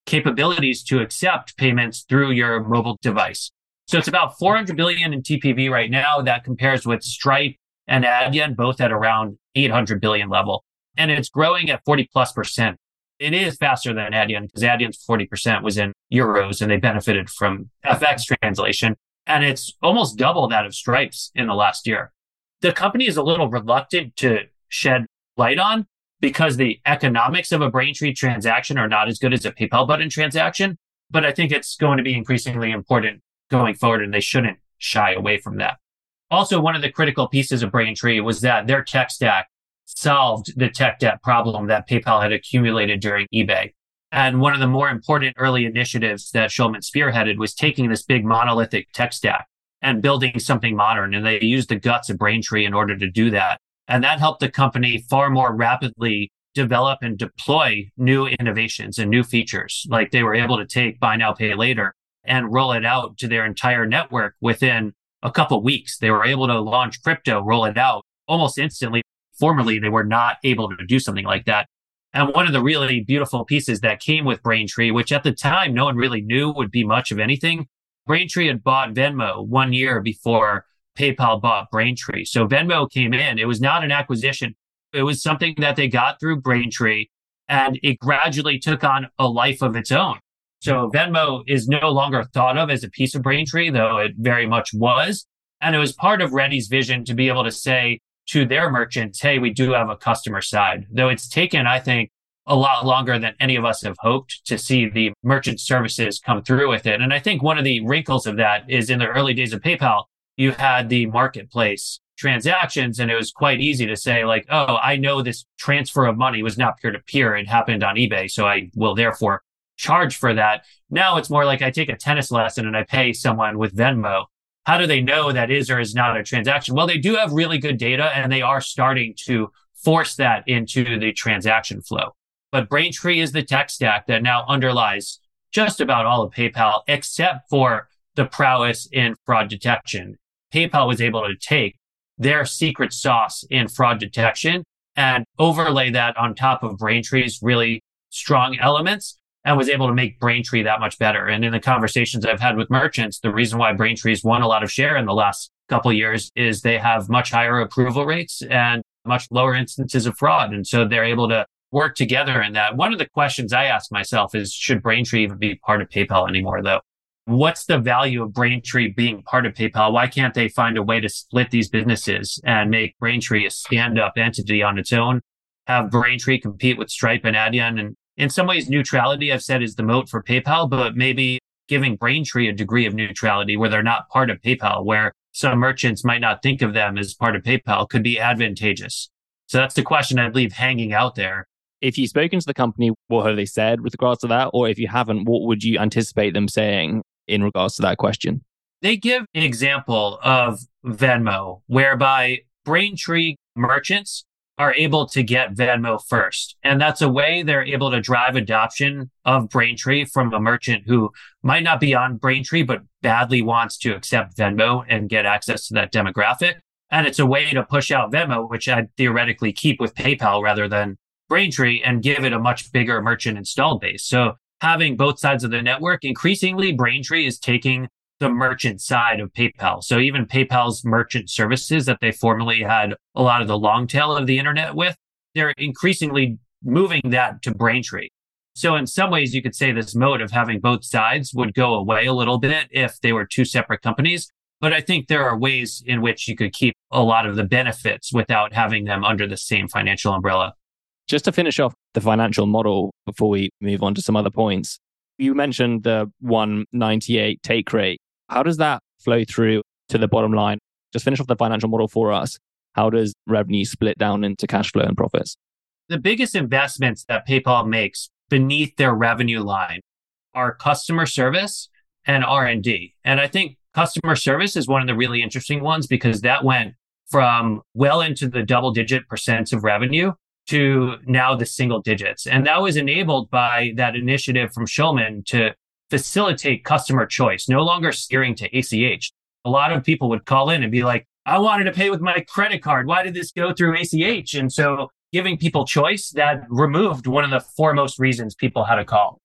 capabilities to accept payments through your mobile device. So it's about four hundred billion in T P V right now. That compares with Stripe and Adyen, both at around eight hundred billion level. And it's growing at forty plus percent. It is faster than Adyen because Adyen's forty percent was in euros and they benefited from F X translation. And it's almost double that of Stripe's in the last year. The company is a little reluctant to shed light on because the economics of a Braintree transaction are not as good as a PayPal button transaction. But I think it's going to be increasingly important going forward, and they shouldn't shy away from that. Also, one of the critical pieces of Braintree was that their tech stack solved the tech debt problem that PayPal had accumulated during eBay. And one of the more important early initiatives that Shulman spearheaded was taking this big monolithic tech stack and building something modern. And they used the guts of Braintree in order to do that. And that helped the company far more rapidly develop and deploy new innovations and new features. Like they were able to take buy now, pay later and roll it out to their entire network within a couple weeks. They were able to launch crypto, roll it out almost instantly. Formerly, they were not able to do something like that. And one of the really beautiful pieces that came with Braintree, which at the time no one really knew would be much of anything, Braintree had bought Venmo one year before PayPal bought Braintree. So Venmo came in. It was not an acquisition. It was something that they got through Braintree, and it gradually took on a life of its own. So Venmo is no longer thought of as a piece of Braintree, though it very much was. And it was part of Ready's vision to be able to say to their merchants, hey, we do have a customer side. Though it's taken, I think, a lot longer than any of us have hoped to see the merchant services come through with it. And I think one of the wrinkles of that is in the early days of PayPal, you had the marketplace transactions, and it was quite easy to say like, oh, I know this transfer of money was not peer-to-peer. It happened on eBay, so I will therefore charge for that. Now it's more like I take a tennis lesson and I pay someone with Venmo. How do they know that is or is not a transaction? Well, they do have really good data, and they are starting to force that into the transaction flow. But Braintree is the tech stack that now underlies just about all of PayPal, except for the prowess in fraud detection. PayPal was able to take their secret sauce in fraud detection and overlay that on top of Braintree's really strong elements, and was able to make Braintree that much better. And in the conversations I've had with merchants, the reason why Braintree's won a lot of share in the last couple of years is they have much higher approval rates and much lower instances of fraud. And so they're able to work together in that. One of the questions I ask myself is, should Braintree even be part of PayPal anymore, though? What's the value of Braintree being part of PayPal? Why can't they find a way to split these businesses and make Braintree a stand-up entity on its own? Have Braintree compete with Stripe and Adyen? And in some ways, neutrality, I've said, is the moat for PayPal, but maybe giving Braintree a degree of neutrality where they're not part of PayPal, where some merchants might not think of them as part of PayPal, could be advantageous. So that's the question I'd leave hanging out there. If you've spoken to the company, what have they said with regards to that? Or if you haven't, what would you anticipate them saying in regards to that question? They give an example of Venmo, whereby Braintree merchants are able to get Venmo first. And that's a way they're able to drive adoption of Braintree from a merchant who might not be on Braintree, but badly wants to accept Venmo and get access to that demographic. And it's a way to push out Venmo, which I'd theoretically keep with PayPal rather than Braintree, and give it a much bigger merchant installed base. So having both sides of the network, increasingly Braintree is taking the merchant side of PayPal. So even PayPal's merchant services that they formerly had a lot of the long tail of the internet with, they're increasingly moving that to Braintree. So in some ways, you could say this mode of having both sides would go away a little bit if they were two separate companies. But I think there are ways in which you could keep a lot of the benefits without having them under the same financial umbrella. Just to finish off the financial model before we move on to some other points, you mentioned the one ninety-eight take rate. How does that flow through to the bottom line? Just finish off the financial model for us. How does revenue split down into cash flow and profits? The biggest investments that PayPal makes beneath their revenue line are customer service and R and D. And I think customer service is one of the really interesting ones because that went from well into the double digit percents of revenue to now the single digits. And that was enabled by that initiative from Shulman to facilitate customer choice, no longer steering to A C H. A lot of people would call in and be like, I wanted to pay with my credit card. Why did this go through A C H? And so giving people choice, that removed one of the foremost reasons people had to call.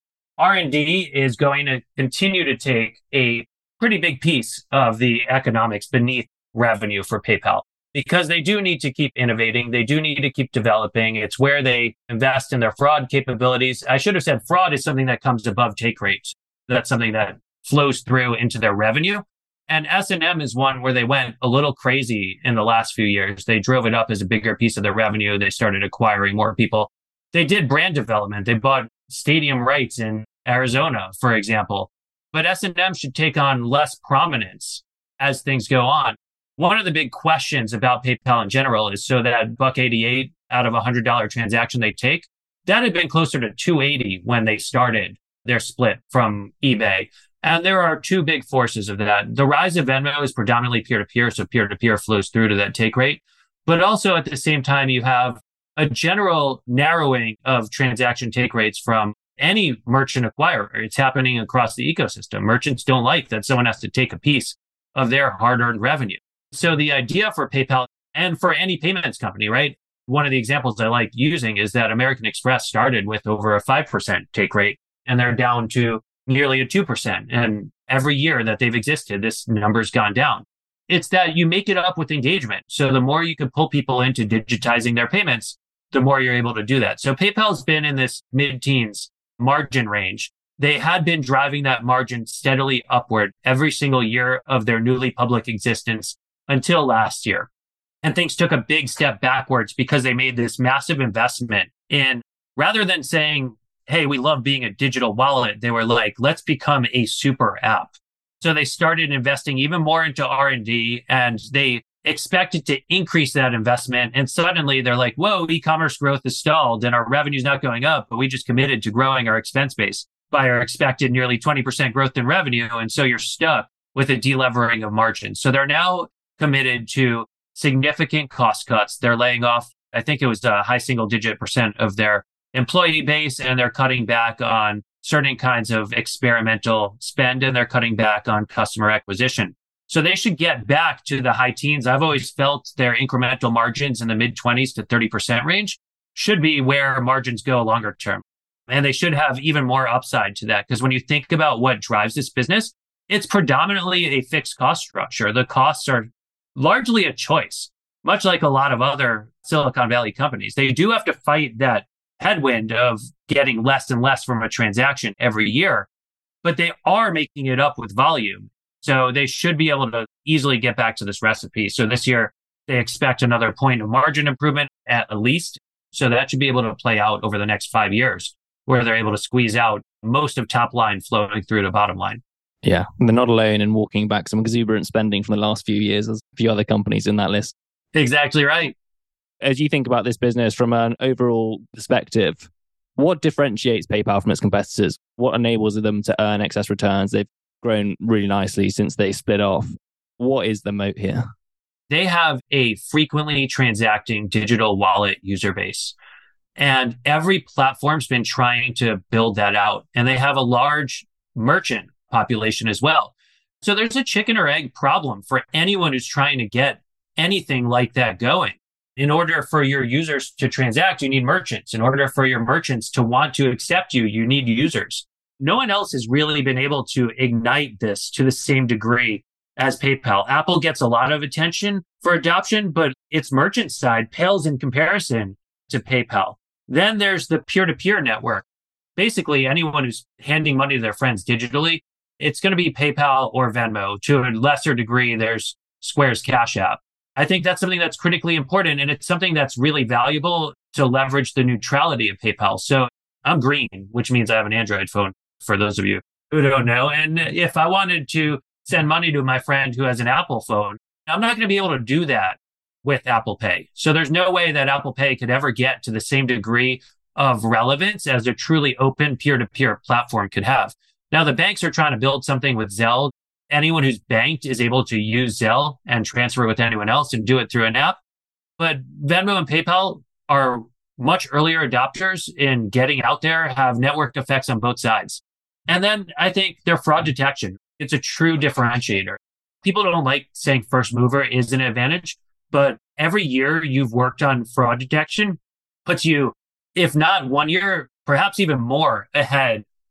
R and D is going to continue to take a pretty big piece of the economics beneath revenue for PayPal because they do need to keep innovating. They do need to keep developing. It's where they invest in their fraud capabilities. I should have said fraud is something that comes above take rates. That's something that flows through into their revenue. And S and M is one where they went a little crazy in the last few years. They drove it up as a bigger piece of their revenue. They started acquiring more people. They did brand development. They bought stadium rights in Arizona, for example. But S and M should take on less prominence as things go on. One of the big questions about PayPal in general is so that buck eighty-eight out of a one hundred dollars transaction they take, that had been closer to two eighty when they started their split from eBay. And there are two big forces of that. The rise of Venmo is predominantly peer-to-peer, so peer-to-peer flows through to that take rate. But also at the same time, you have a general narrowing of transaction take rates from any merchant acquirer. It's happening across the ecosystem. Merchants don't like that someone has to take a piece of their hard-earned revenue. So the idea for PayPal and for any payments company, right? One of the examples I like using is that American Express started with over a five percent take rate, and they're down to nearly a two percent. And every year that they've existed, this number's gone down. It's that you make it up with engagement. So the more you can pull people into digitizing their payments, the more you're able to do that. So PayPal's been in this mid-teens margin range. They had been driving that margin steadily upward every single year of their newly public existence until last year. And things took a big step backwards because they made this massive investment in, rather than saying, hey, we love being a digital wallet, they were like, let's become a super app. So they started investing even more into R and D, and they expected to increase that investment. And suddenly they're like, whoa, e-commerce growth is stalled and our revenue's not going up, but we just committed to growing our expense base by our expected nearly twenty percent growth in revenue. And so you're stuck with a delevering of margins. So they're now committed to significant cost cuts. They're laying off, I think it was a high single digit percent of their employee base, and they're cutting back on certain kinds of experimental spend, and they're cutting back on customer acquisition. So they should get back to the high teens. I've always felt their incremental margins in the mid twenties to thirty percent range should be where margins go longer term. And they should have even more upside to that. Because when you think about what drives this business, it's predominantly a fixed cost structure. The costs are largely a choice, much like a lot of other Silicon Valley companies. They do have to fight that headwind of getting less and less from a transaction every year, but they are making it up with volume. So they should be able to easily get back to this recipe. So this year, they expect another point of margin improvement at least. So that should be able to play out over the next five years, where they're able to squeeze out most of top line flowing through to bottom line. Yeah, they're not alone in walking back some exuberant spending from the last few years. There's a few other companies in that list. Exactly right. As you think about this business from an overall perspective, what differentiates PayPal from its competitors? What enables them to earn excess returns? They've grown really nicely since they split off. What is the moat here? They have a frequently transacting digital wallet user base. And every platform's been trying to build that out. And they have a large merchant population as well. So there's a chicken or egg problem for anyone who's trying to get anything like that going. In order for your users to transact, you need merchants. In order for your merchants to want to accept you, you need users. No one else has really been able to ignite this to the same degree as PayPal. Apple gets a lot of attention for adoption, but its merchant side pales in comparison to PayPal. Then there's the peer-to-peer network. Basically, anyone who's handing money to their friends digitally, it's going to be PayPal or Venmo. To a lesser degree, there's Square's Cash App. I think that's something that's critically important, and it's something that's really valuable to leverage the neutrality of PayPal. So I'm green, which means I have an Android phone, for those of you who don't know. And if I wanted to send money to my friend who has an Apple phone, I'm not going to be able to do that with Apple Pay. So there's no way that Apple Pay could ever get to the same degree of relevance as a truly open peer-to-peer platform could have. Now, the banks are trying to build something with Zelle. Anyone who's banked is able to use Zelle and transfer with anyone else and do it through an app. But Venmo and PayPal are much earlier adopters in getting out there, have network effects on both sides. And then I think their fraud detection, it's a true differentiator. People don't like saying first mover is an advantage, but every year you've worked on fraud detection puts you, if not one year, perhaps even more ahead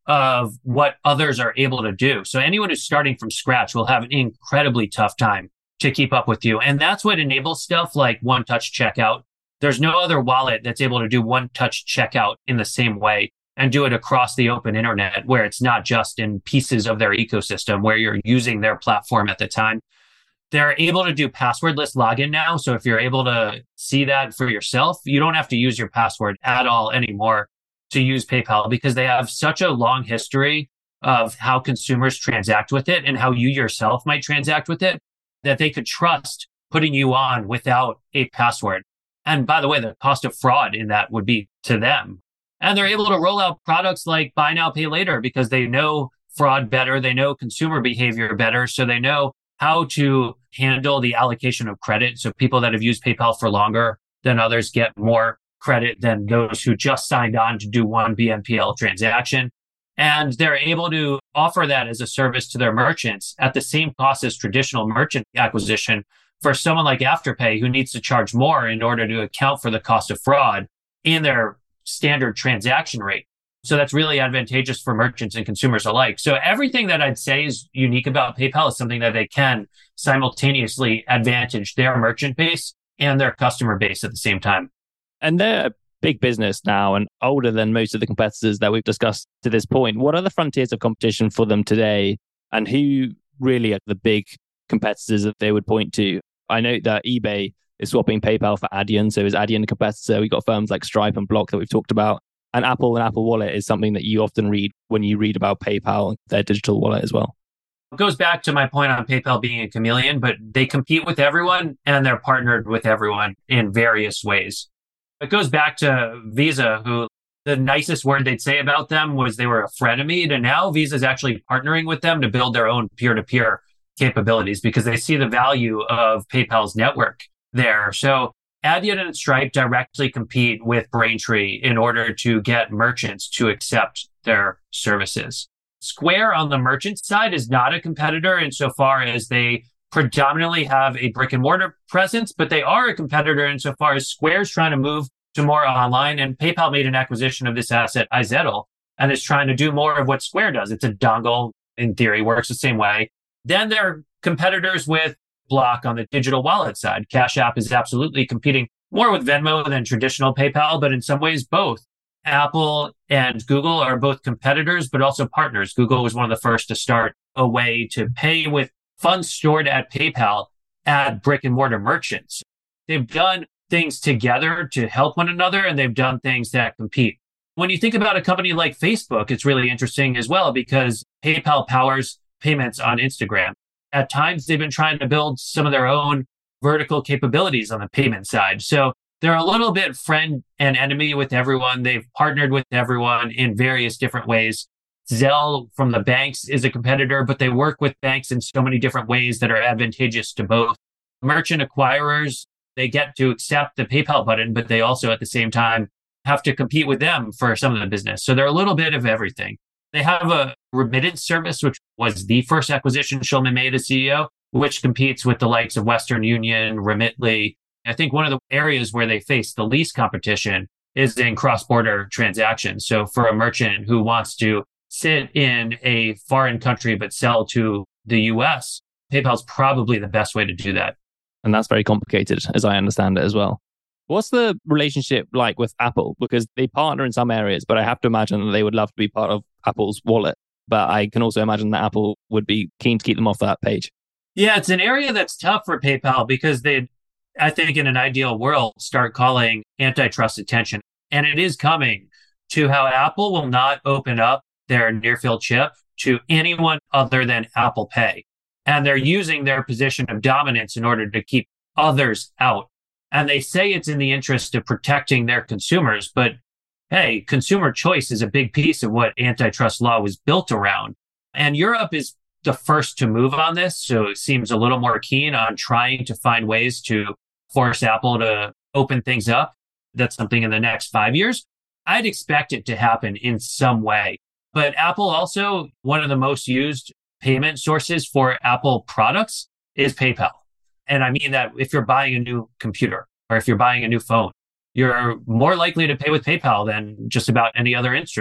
of what others are able to do. So anyone who's starting from scratch will have an incredibly tough time to keep up with you. And that's what enables stuff like one-touch checkout. There's no other wallet that's able to do one-touch checkout in the same way and do it across the open internet, where it's not just in pieces of their ecosystem where you're using their platform at the time. They're able to do passwordless login now. So if you're able to see that for yourself, you don't have to use your password at all anymore to use PayPal, because they have such a long history of how consumers transact with it and how you yourself might transact with it, that they could trust putting you on without a password. And by the way, the cost of fraud in that would be to them. And they're able to roll out products like buy now, pay later, because they know fraud better. They know consumer behavior better. So they know how to handle the allocation of credit. So people that have used PayPal for longer than others get more credit than those who just signed on to do one B N P L transaction. And they're able to offer that as a service to their merchants at the same cost as traditional merchant acquisition for someone like Afterpay, who needs to charge more in order to account for the cost of fraud in their standard transaction rate. So that's really advantageous for merchants and consumers alike. So everything that I'd say is unique about PayPal is something that they can simultaneously advantage their merchant base and their customer base at the same time. And they're a big business now and older than most of the competitors that we've discussed to this point. What are the frontiers of competition for them today? And who really are the big competitors that they would point to? I know that eBay is swapping PayPal for Adyen. So is Adyen a competitor? We've got firms like Stripe and Block that we've talked about. And Apple and Apple Wallet is something that you often read when you read about PayPal, their digital wallet as well. It goes back to my point on PayPal being a chameleon, but they compete with everyone and they're partnered with everyone in various ways. It goes back to Visa, who the nicest word they'd say about them was they were a frenemy, and now Visa is actually partnering with them to build their own peer-to-peer capabilities because they see the value of PayPal's network there. So Adyen and Stripe directly compete with Braintree in order to get merchants to accept their services. Square on the merchant side is not a competitor insofar as they predominantly have a brick and mortar presence, but they are a competitor insofar as Square's trying to move to more online, and PayPal made an acquisition of this asset, iZettle, and is trying to do more of what Square does. It's a dongle, in theory, works the same way. Then they're competitors with Block on the digital wallet side. Cash App is absolutely competing more with Venmo than traditional PayPal, but in some ways both. Apple and Google are both competitors, but also partners. Google was one of the first to start a way to pay with funds stored at PayPal at brick and mortar merchants. They've done things together to help one another, and they've done things that compete. When you think about a company like Facebook, it's really interesting as well because PayPal powers payments on Instagram. At times, they've been trying to build some of their own vertical capabilities on the payment side. So they're a little bit friend and enemy with everyone. They've partnered with everyone in various different ways. Zelle from the banks is a competitor, but they work with banks in so many different ways that are advantageous to both. Merchant acquirers, they get to accept the PayPal button, but they also at the same time have to compete with them for some of the business. So they're a little bit of everything. They have a remittance service, which was the first acquisition Shulman made as C E O, which competes with the likes of Western Union, Remitly. I think one of the areas where they face the least competition is in cross-border transactions. So for a merchant who wants to sit in a foreign country but sell to the U S, PayPal's probably the best way to do that. And that's very complicated, as I understand it as well. What's the relationship like with Apple? Because they partner in some areas, but I have to imagine that they would love to be part of Apple's wallet. But I can also imagine that Apple would be keen to keep them off that page. Yeah, it's an area that's tough for PayPal because they, I think in an ideal world, start calling antitrust attention. And it is coming to how Apple will not open up their near-field chip to anyone other than Apple Pay. And they're using their position of dominance in order to keep others out. And they say it's in the interest of protecting their consumers. But hey, consumer choice is a big piece of what antitrust law was built around. And Europe is the first to move on this. So it seems a little more keen on trying to find ways to force Apple to open things up. That's something in the next five years. I'd expect it to happen in some way. But Apple also, one of the most used payment sources for Apple products is PayPal. And I mean that if you're buying a new computer or if you're buying a new phone, you're more likely to pay with PayPal than just about any other instrument.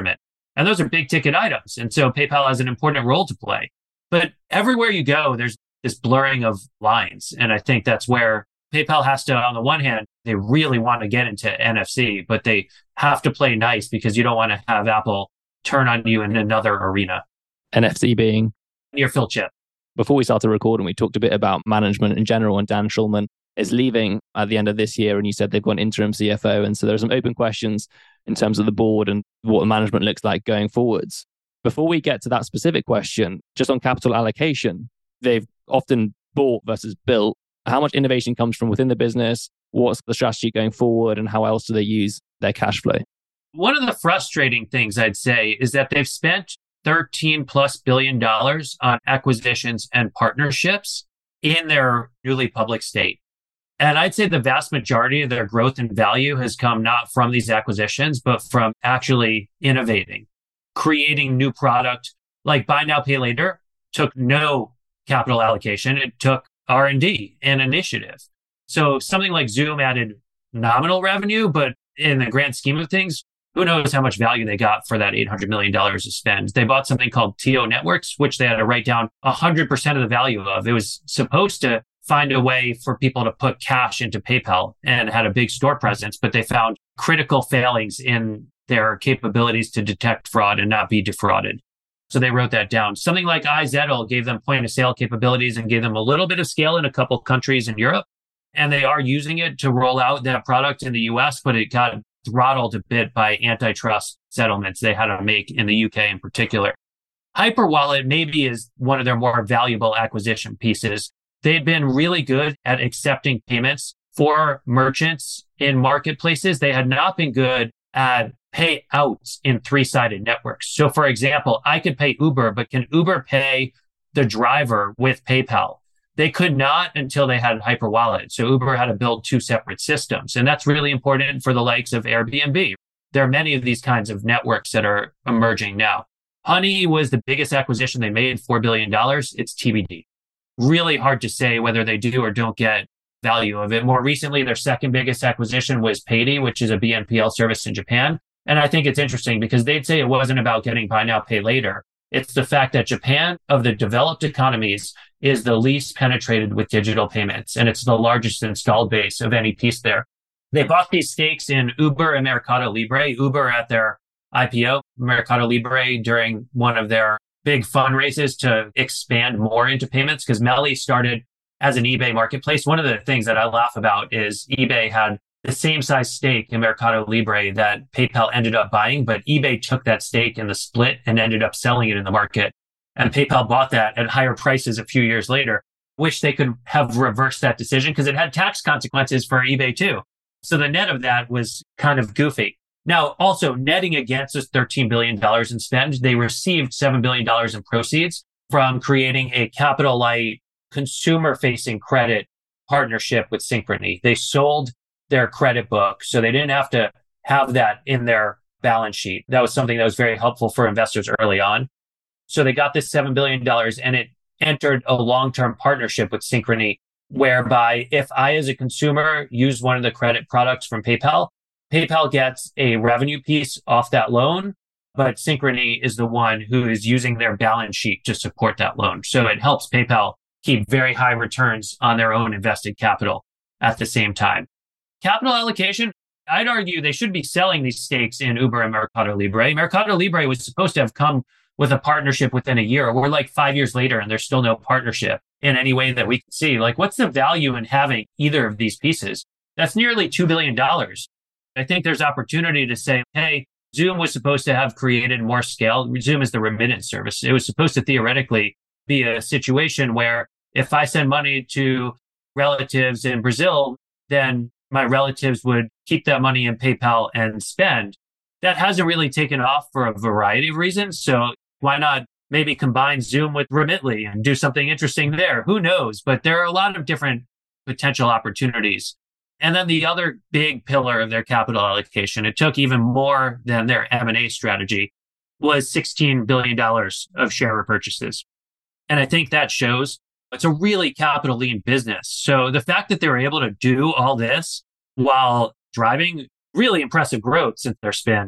And those are big ticket items. And so PayPal has an important role to play. But everywhere you go, there's this blurring of lines. And I think that's where PayPal has to, on the one hand, they really want to get into N F C, but they have to play nice because you don't want to have Apple turn on you in another arena. N F C being? Near field chip. Before we started recording, we talked a bit about management in general, and Dan Schulman is leaving at the end of this year, and you said they've got an interim C F O. And so there are some open questions in terms of the board and what the management looks like going forwards. Before we get to that specific question, just on capital allocation, they've often bought versus built. How much innovation comes from within the business? What's the strategy going forward? And how else do they use their cash flow? One of the frustrating things I'd say is that they've spent thirteen plus billion dollars on acquisitions and partnerships in their newly public state. And I'd say the vast majority of their growth and value has come not from these acquisitions, but from actually innovating, creating new product. Like Buy Now, Pay Later took no capital allocation. It took R and D and initiative. So something like Zoom added nominal revenue, but in the grand scheme of things, who knows how much value they got for that eight hundred million dollars of spend. They bought something called T O Networks, which they had to write down one hundred percent of the value of. It was supposed to find a way for people to put cash into PayPal and had a big store presence, but they found critical failings in their capabilities to detect fraud and not be defrauded. So they wrote that down. Something like iZettle gave them point of sale capabilities and gave them a little bit of scale in a couple countries in Europe. And they are using it to roll out that product in the U S, but it got throttled a bit by antitrust settlements they had to make in the U K in particular. Hyperwallet maybe is one of their more valuable acquisition pieces. They had been really good at accepting payments for merchants in marketplaces. They had not been good at payouts in three-sided networks. So for example, I could pay Uber, but can Uber pay the driver with PayPal? They could not until they had Hyperwallet. So Uber had to build two separate systems. And that's really important for the likes of Airbnb. There are many of these kinds of networks that are emerging now. Honey was the biggest acquisition they made, four billion dollars. It's T B D. Really hard to say whether they do or don't get value of it. More recently, their second biggest acquisition was Paydi, which is a B N P L service in Japan. And I think it's interesting because they'd say it wasn't about getting buy now, pay later. It's the fact that Japan, of the developed economies, is the least penetrated with digital payments. And it's the largest installed base of any piece there. They bought these stakes in Uber and Mercado Libre. Uber at their I P O, Mercado Libre during one of their big fundraisers to expand more into payments, because Meli started as an eBay marketplace. One of the things that I laugh about is eBay had the same size stake in Mercado Libre that PayPal ended up buying, but eBay took that stake in the split and ended up selling it in the market. And PayPal bought that at higher prices a few years later. Wish they could have reversed that decision because it had tax consequences for eBay too. So the net of that was kind of goofy. Now, also netting against this thirteen billion dollars in spend, they received seven billion dollars in proceeds from creating a capital light consumer facing credit partnership with Synchrony. They sold their credit book, so they didn't have to have that in their balance sheet. That was something that was very helpful for investors early on. So they got this seven billion dollars and it entered a long-term partnership with Synchrony, whereby if I, as a consumer, use one of the credit products from PayPal, PayPal gets a revenue piece off that loan, but Synchrony is the one who is using their balance sheet to support that loan. So it helps PayPal keep very high returns on their own invested capital at the same time. Capital allocation, I'd argue they should be selling these stakes in Uber and Mercado Libre. Mercado Libre was supposed to have come with a partnership within a year. We're like five years later and there's still no partnership in any way that we can see. Like, what's the value in having either of these pieces? That's nearly two billion dollars. I think there's opportunity to say, hey, Zoom was supposed to have created more scale. Zoom is the remittance service. It was supposed to theoretically be a situation where if I send money to relatives in Brazil, then my relatives would keep that money in PayPal and spend. That hasn't really taken off for a variety of reasons. So why not maybe combine Zoom with Remitly and do something interesting there? Who knows? But there are a lot of different potential opportunities. And then the other big pillar of their capital allocation, it took even more than their M and A strategy, was sixteen billion dollars of share repurchases. And I think that shows it's a really capital lean business. So the fact that they were able to do all this while driving really impressive growth since their spin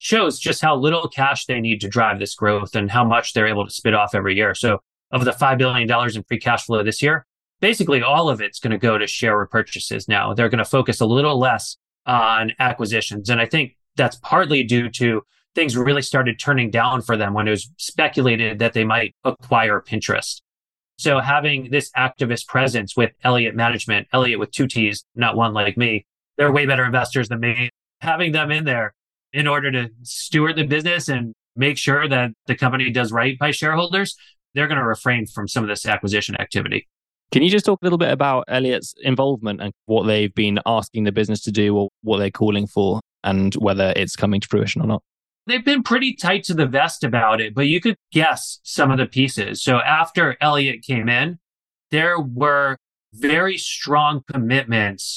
shows just how little cash they need to drive this growth and how much they're able to spit off every year. So of the five billion dollars in free cash flow this year, basically all of it's going to go to share repurchases now. They're going to focus a little less on acquisitions. And I think that's partly due to things really started turning down for them when it was speculated that they might acquire Pinterest. So having this activist presence with Elliott Management, Elliott with two T's, not one like me, they're way better investors than me. Having them in there in order to steward the business and make sure that the company does right by shareholders, they're going to refrain from some of this acquisition activity. Can you just talk a little bit about Elliott's involvement and what they've been asking the business to do or what they're calling for and whether it's coming to fruition or not? They've been pretty tight to the vest about it, but you could guess some of the pieces. So after Elliott came in, there were very strong commitments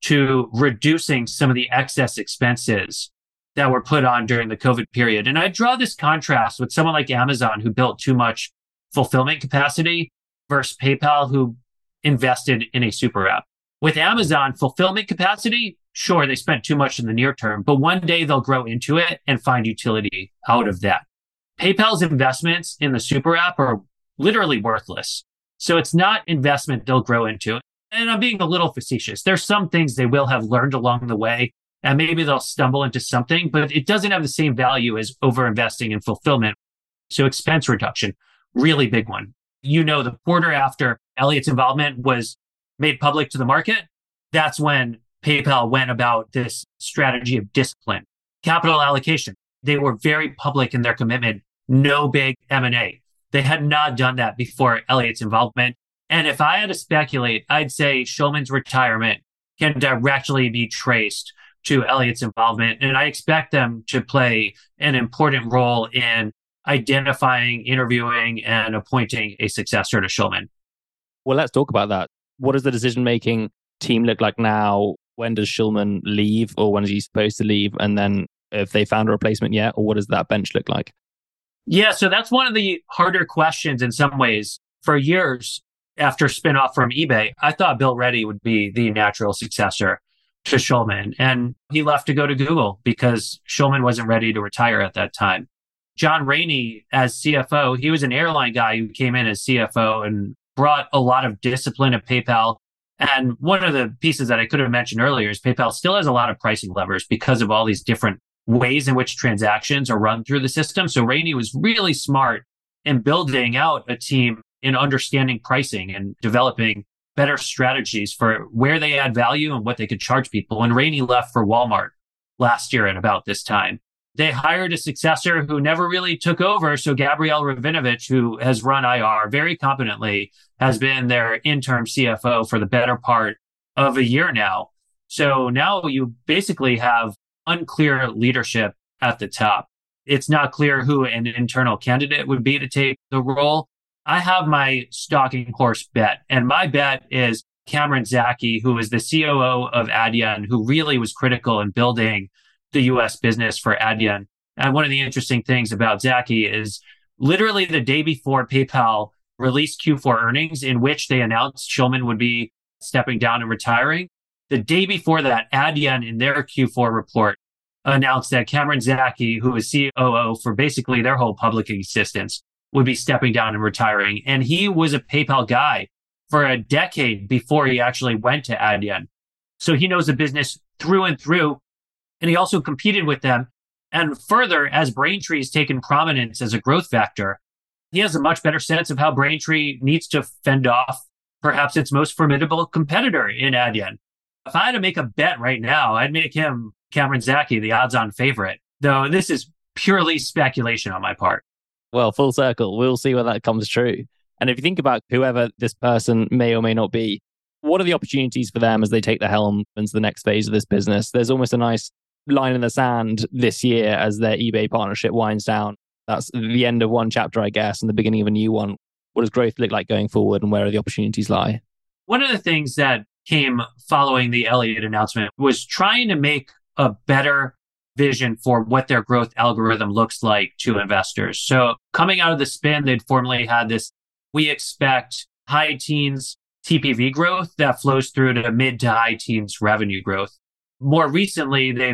to reducing some of the excess expenses that were put on during the COVID period. And I draw this contrast with someone like Amazon, who built too much fulfillment capacity, versus PayPal, who invested in a super app. With Amazon, fulfillment capacity, sure, they spent too much in the near term, but one day they'll grow into it and find utility out of that. PayPal's investments in the super app are literally worthless. So it's not investment they'll grow into. And I'm being a little facetious. There's some things they will have learned along the way, and maybe they'll stumble into something, but it doesn't have the same value as overinvesting in fulfillment. So expense reduction, really big one. You know, the quarter after Elliott's involvement was made public to the market, that's when PayPal went about this strategy of discipline, capital allocation. They were very public in their commitment, no big M and A. They had not done that before Elliott's involvement. And if I had to speculate, I'd say Schulman's retirement can directly be traced to Elliott's involvement. And I expect them to play an important role in identifying, interviewing, and appointing a successor to Schulman. Well, let's talk about that. What does the decision-making team look like now? When does Schulman leave, or when is he supposed to leave? And then if they found a replacement yet, or what does that bench look like? Yeah, so that's one of the harder questions in some ways. For years after spinoff from eBay, I thought Bill Ready would be the natural successor to Schulman. And he left to go to Google because Schulman wasn't ready to retire at that time. John Rainey, as C F O, he was an airline guy who came in as C F O and brought a lot of discipline at PayPal. And one of the pieces that I could have mentioned earlier is PayPal still has a lot of pricing levers because of all these different ways in which transactions are run through the system. So Rainey was really smart in building out a team in understanding pricing and developing better strategies for where they add value and what they could charge people. When Rainey left for Walmart last year at about this time, they hired a successor who never really took over. So Gabrielle Ravinovich, who has run I R very competently, has been their interim C F O for the better part of a year now. So now you basically have unclear leadership at the top. It's not clear who an internal candidate would be to take the role. I have my stalking horse bet, and my bet is Cameron Zaki, who is the C O O of Adyen, who really was critical in building the U S business for Adyen. And one of the interesting things about Zaki is literally the day before PayPal released Q four earnings, in which they announced Schulman would be stepping down and retiring. The day before that, Adyen in their Q four report announced that Cameron Zaki, who is C O O for basically their whole public existence, would be stepping down and retiring. And he was a PayPal guy for a decade before he actually went to Adyen. So he knows the business through and through. And he also competed with them. And further, as Braintree's taken prominence as a growth factor, he has a much better sense of how Braintree needs to fend off perhaps its most formidable competitor in Adyen. If I had to make a bet right now, I'd make him, Cameron Zaki, the odds-on favorite, though this is purely speculation on my part. Well, full circle. We'll see whether that comes true. And if you think about whoever this person may or may not be, what are the opportunities for them as they take the helm into the next phase of this business? There's almost a nice line in the sand this year as their eBay partnership winds down. That's the end of one chapter, I guess, and the beginning of a new one. What does growth look like going forward, and where are the opportunities lie? One of the things that came following the Elliott announcement was trying to make a better vision for what their growth algorithm looks like to investors. So coming out of the spin, they'd formerly had this, we expect high teens T P V growth that flows through to mid to high teens revenue growth. More recently, they've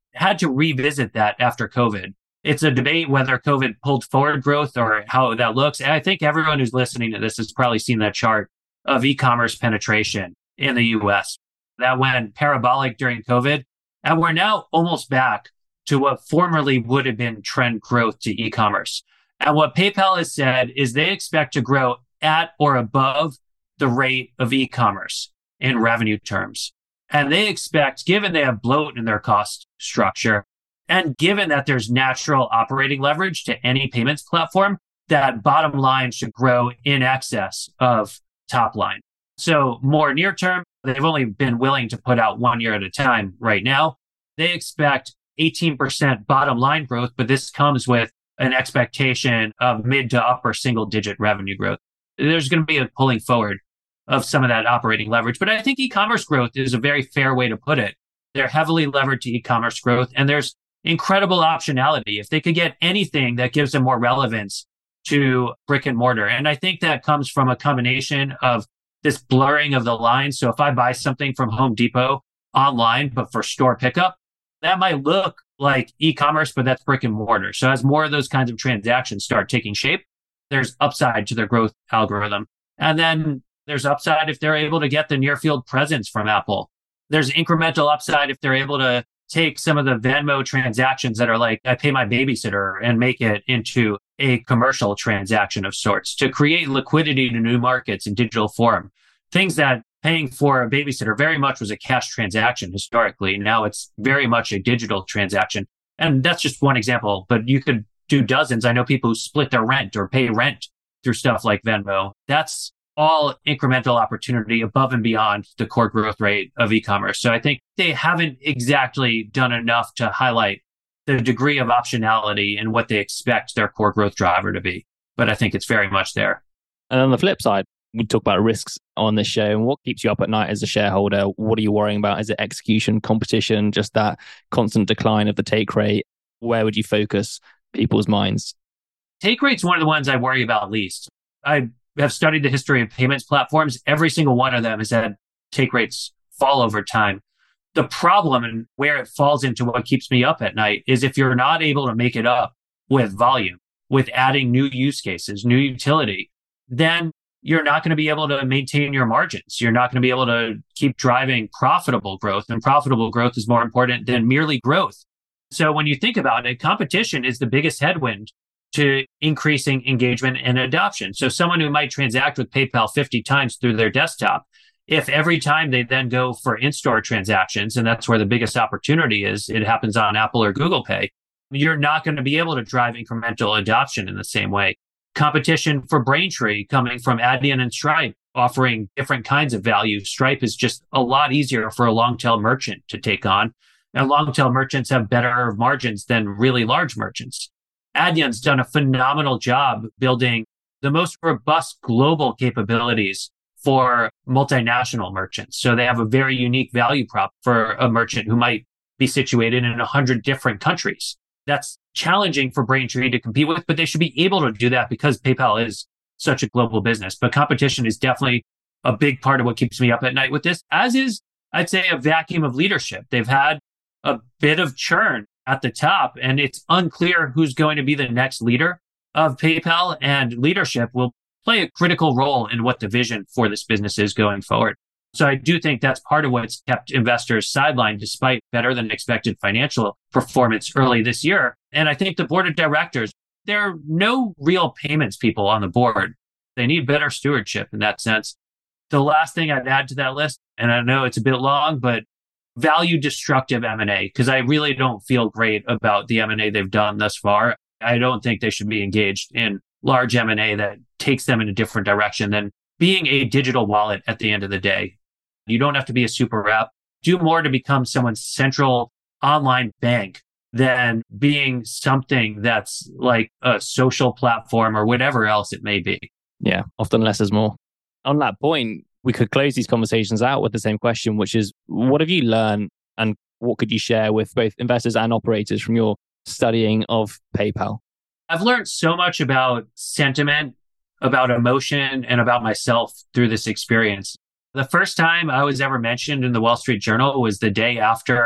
had to revisit that after COVID. It's a debate whether COVID pulled forward growth or how that looks. And I think everyone who's listening to this has probably seen that chart of e-commerce penetration in the U S. That went parabolic during COVID. And we're now almost back to what formerly would have been trend growth to e-commerce. And what PayPal has said is they expect to grow at or above the rate of e-commerce in revenue terms. And they expect, given they have bloat in their cost structure, and given that there's natural operating leverage to any payments platform, that bottom line should grow in excess of top line. So more near term, they've only been willing to put out one year at a time right now. They expect eighteen percent bottom line growth, but this comes with an expectation of mid to upper single digit revenue growth. There's going to be a pulling forward of some of that operating leverage. But I think e-commerce growth is a very fair way to put it. They're heavily levered to e-commerce growth, and there's incredible optionality. If they could get anything that gives them more relevance to brick and mortar. And I think that comes from a combination of this blurring of the lines. So if I buy something from Home Depot online, but for store pickup, that might look like e-commerce, but that's brick and mortar. So as more of those kinds of transactions start taking shape, there's upside to their growth algorithm. And then there's upside if they're able to get the near field presence from Apple. There's incremental upside if they're able to take some of the Venmo transactions that are like, I pay my babysitter, and make it into a commercial transaction of sorts to create liquidity to new markets in digital form. Things that paying for a babysitter very much was a cash transaction historically. Now it's very much a digital transaction. And that's just one example, but you could do dozens. I know people who split their rent or pay rent through stuff like Venmo. That's all incremental opportunity above and beyond the core growth rate of e-commerce. So I think they haven't exactly done enough to highlight the degree of optionality and what they expect their core growth driver to be. But I think it's very much there. And on the flip side, we talk about risks on this show and what keeps you up at night as a shareholder. What are you worrying about? Is it execution, competition, just that constant decline of the take rate? Where would you focus people's minds? Take rate's one of the ones I worry about least. I have studied the history of payments platforms. Every single one of them has had take rates fall over time. The problem and where it falls into what keeps me up at night is if you're not able to make it up with volume, with adding new use cases, new utility, then you're not going to be able to maintain your margins. You're not going to be able to keep driving profitable growth, and profitable growth is more important than merely growth. So when you think about it, competition is the biggest headwind to increasing engagement and adoption. So someone who might transact with PayPal fifty times through their desktop, if every time they then go for in-store transactions, and that's where the biggest opportunity is, it happens on Apple or Google Pay, you're not going to be able to drive incremental adoption in the same way. Competition for Braintree coming from Adyen and Stripe, offering different kinds of value. Stripe is just a lot easier for a long-tail merchant to take on. And long-tail merchants have better margins than really large merchants. Adyen's done a phenomenal job building the most robust global capabilities for multinational merchants. So they have a very unique value prop for a merchant who might be situated in a hundred different countries. That's challenging for Braintree to compete with, but they should be able to do that because PayPal is such a global business. But competition is definitely a big part of what keeps me up at night with this, as is, I'd say, a vacuum of leadership. They've had a bit of churn at the top, and it's unclear who's going to be the next leader of PayPal, and leadership will play a critical role in what the vision for this business is going forward. So I do think that's part of what's kept investors sidelined despite better than expected financial performance early this year. And I think the board of directors, there are no real payments people on the board. They need better stewardship in that sense. The last thing I'd add to that list, and I know it's a bit long, but value destructive M and A, because I really don't feel great about the M and A they've done thus far. I don't think they should be engaged in large M and A that takes them in a different direction than being a digital wallet at the end of the day. You don't have to be a super app. Do more to become someone's central online bank than being something that's like a social platform or whatever else it may be. Yeah, often less is more. On that point, we could close these conversations out with the same question, which is, what have you learned and what could you share with both investors and operators from your studying of PayPal? I've learned so much about sentiment, about emotion, and about myself through this experience. The first time I was ever mentioned in the Wall Street Journal was the day after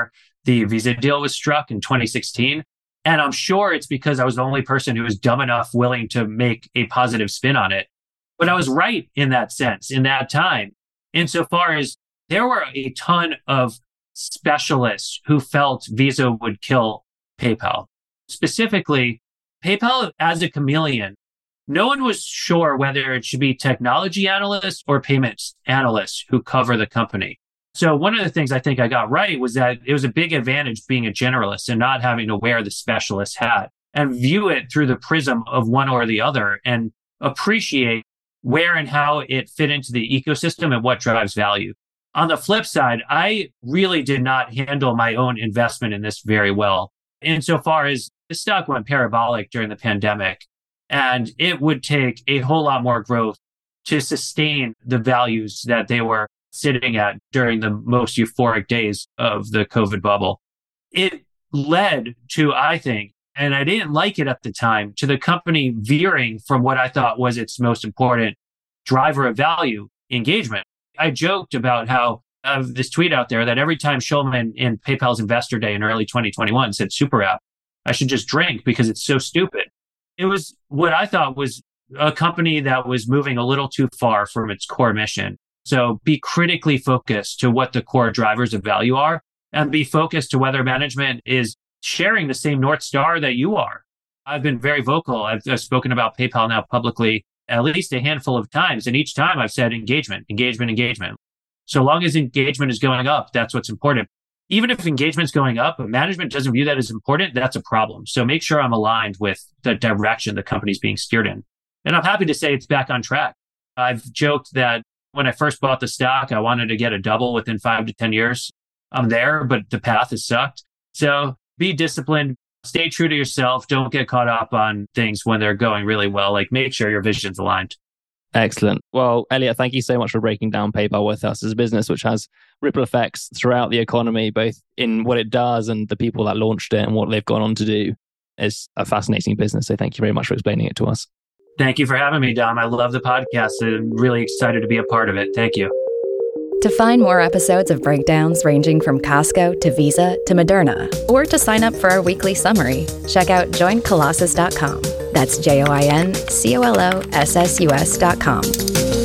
the Visa deal was struck in twenty sixteen. And I'm sure it's because I was the only person who was dumb enough willing to make a positive spin on it. But I was right in that sense, in that time, insofar as there were a ton of specialists who felt Visa would kill PayPal. Specifically, PayPal as a chameleon, no one was sure whether it should be technology analysts or payments analysts who cover the company. So one of the things I think I got right was that it was a big advantage being a generalist and not having to wear the specialist hat and view it through the prism of one or the other and appreciate where and how it fit into the ecosystem and what drives value. On the flip side, I really did not handle my own investment in this very well. Insofar as the stock went parabolic during the pandemic, and it would take a whole lot more growth to sustain the values that they were sitting at during the most euphoric days of the COVID bubble. It led to, I think, and I didn't like it at the time, to the company veering from what I thought was its most important driver of value, engagement. I joked about how I have this tweet out there that every time Schulman in PayPal's Investor Day in early twenty twenty-one said super app, I should just drink because it's so stupid. It was what I thought was a company that was moving a little too far from its core mission. So be critically focused to what the core drivers of value are and be focused to whether management is sharing the same North Star that you are. I've been very vocal. I've, I've spoken about PayPal now publicly at least a handful of times. And each time I've said engagement, engagement, engagement. So long as engagement is going up, that's what's important. Even if engagement's going up, but management doesn't view that as important, that's a problem. So make sure I'm aligned with the direction the company's being steered in. And I'm happy to say it's back on track. I've joked that when I first bought the stock, I wanted to get a double within five to ten years. I'm there, but the path has sucked. So be disciplined, stay true to yourself. Don't get caught up on things when they're going really well. Like make sure your vision's aligned. Excellent. Well, Elliot, thank you so much for breaking down PayPal with us as a business which has ripple effects throughout the economy, both in what it does and the people that launched it and what they've gone on to do. It's a fascinating business. So thank you very much for explaining it to us. Thank you for having me, Dom. I love the podcast and I'm really excited to be a part of it. Thank you. To find more episodes of breakdowns ranging from Costco to Visa to Moderna, or to sign up for our weekly summary, check out join colossus dot com. That's J O I N C O L O S S U S dot com.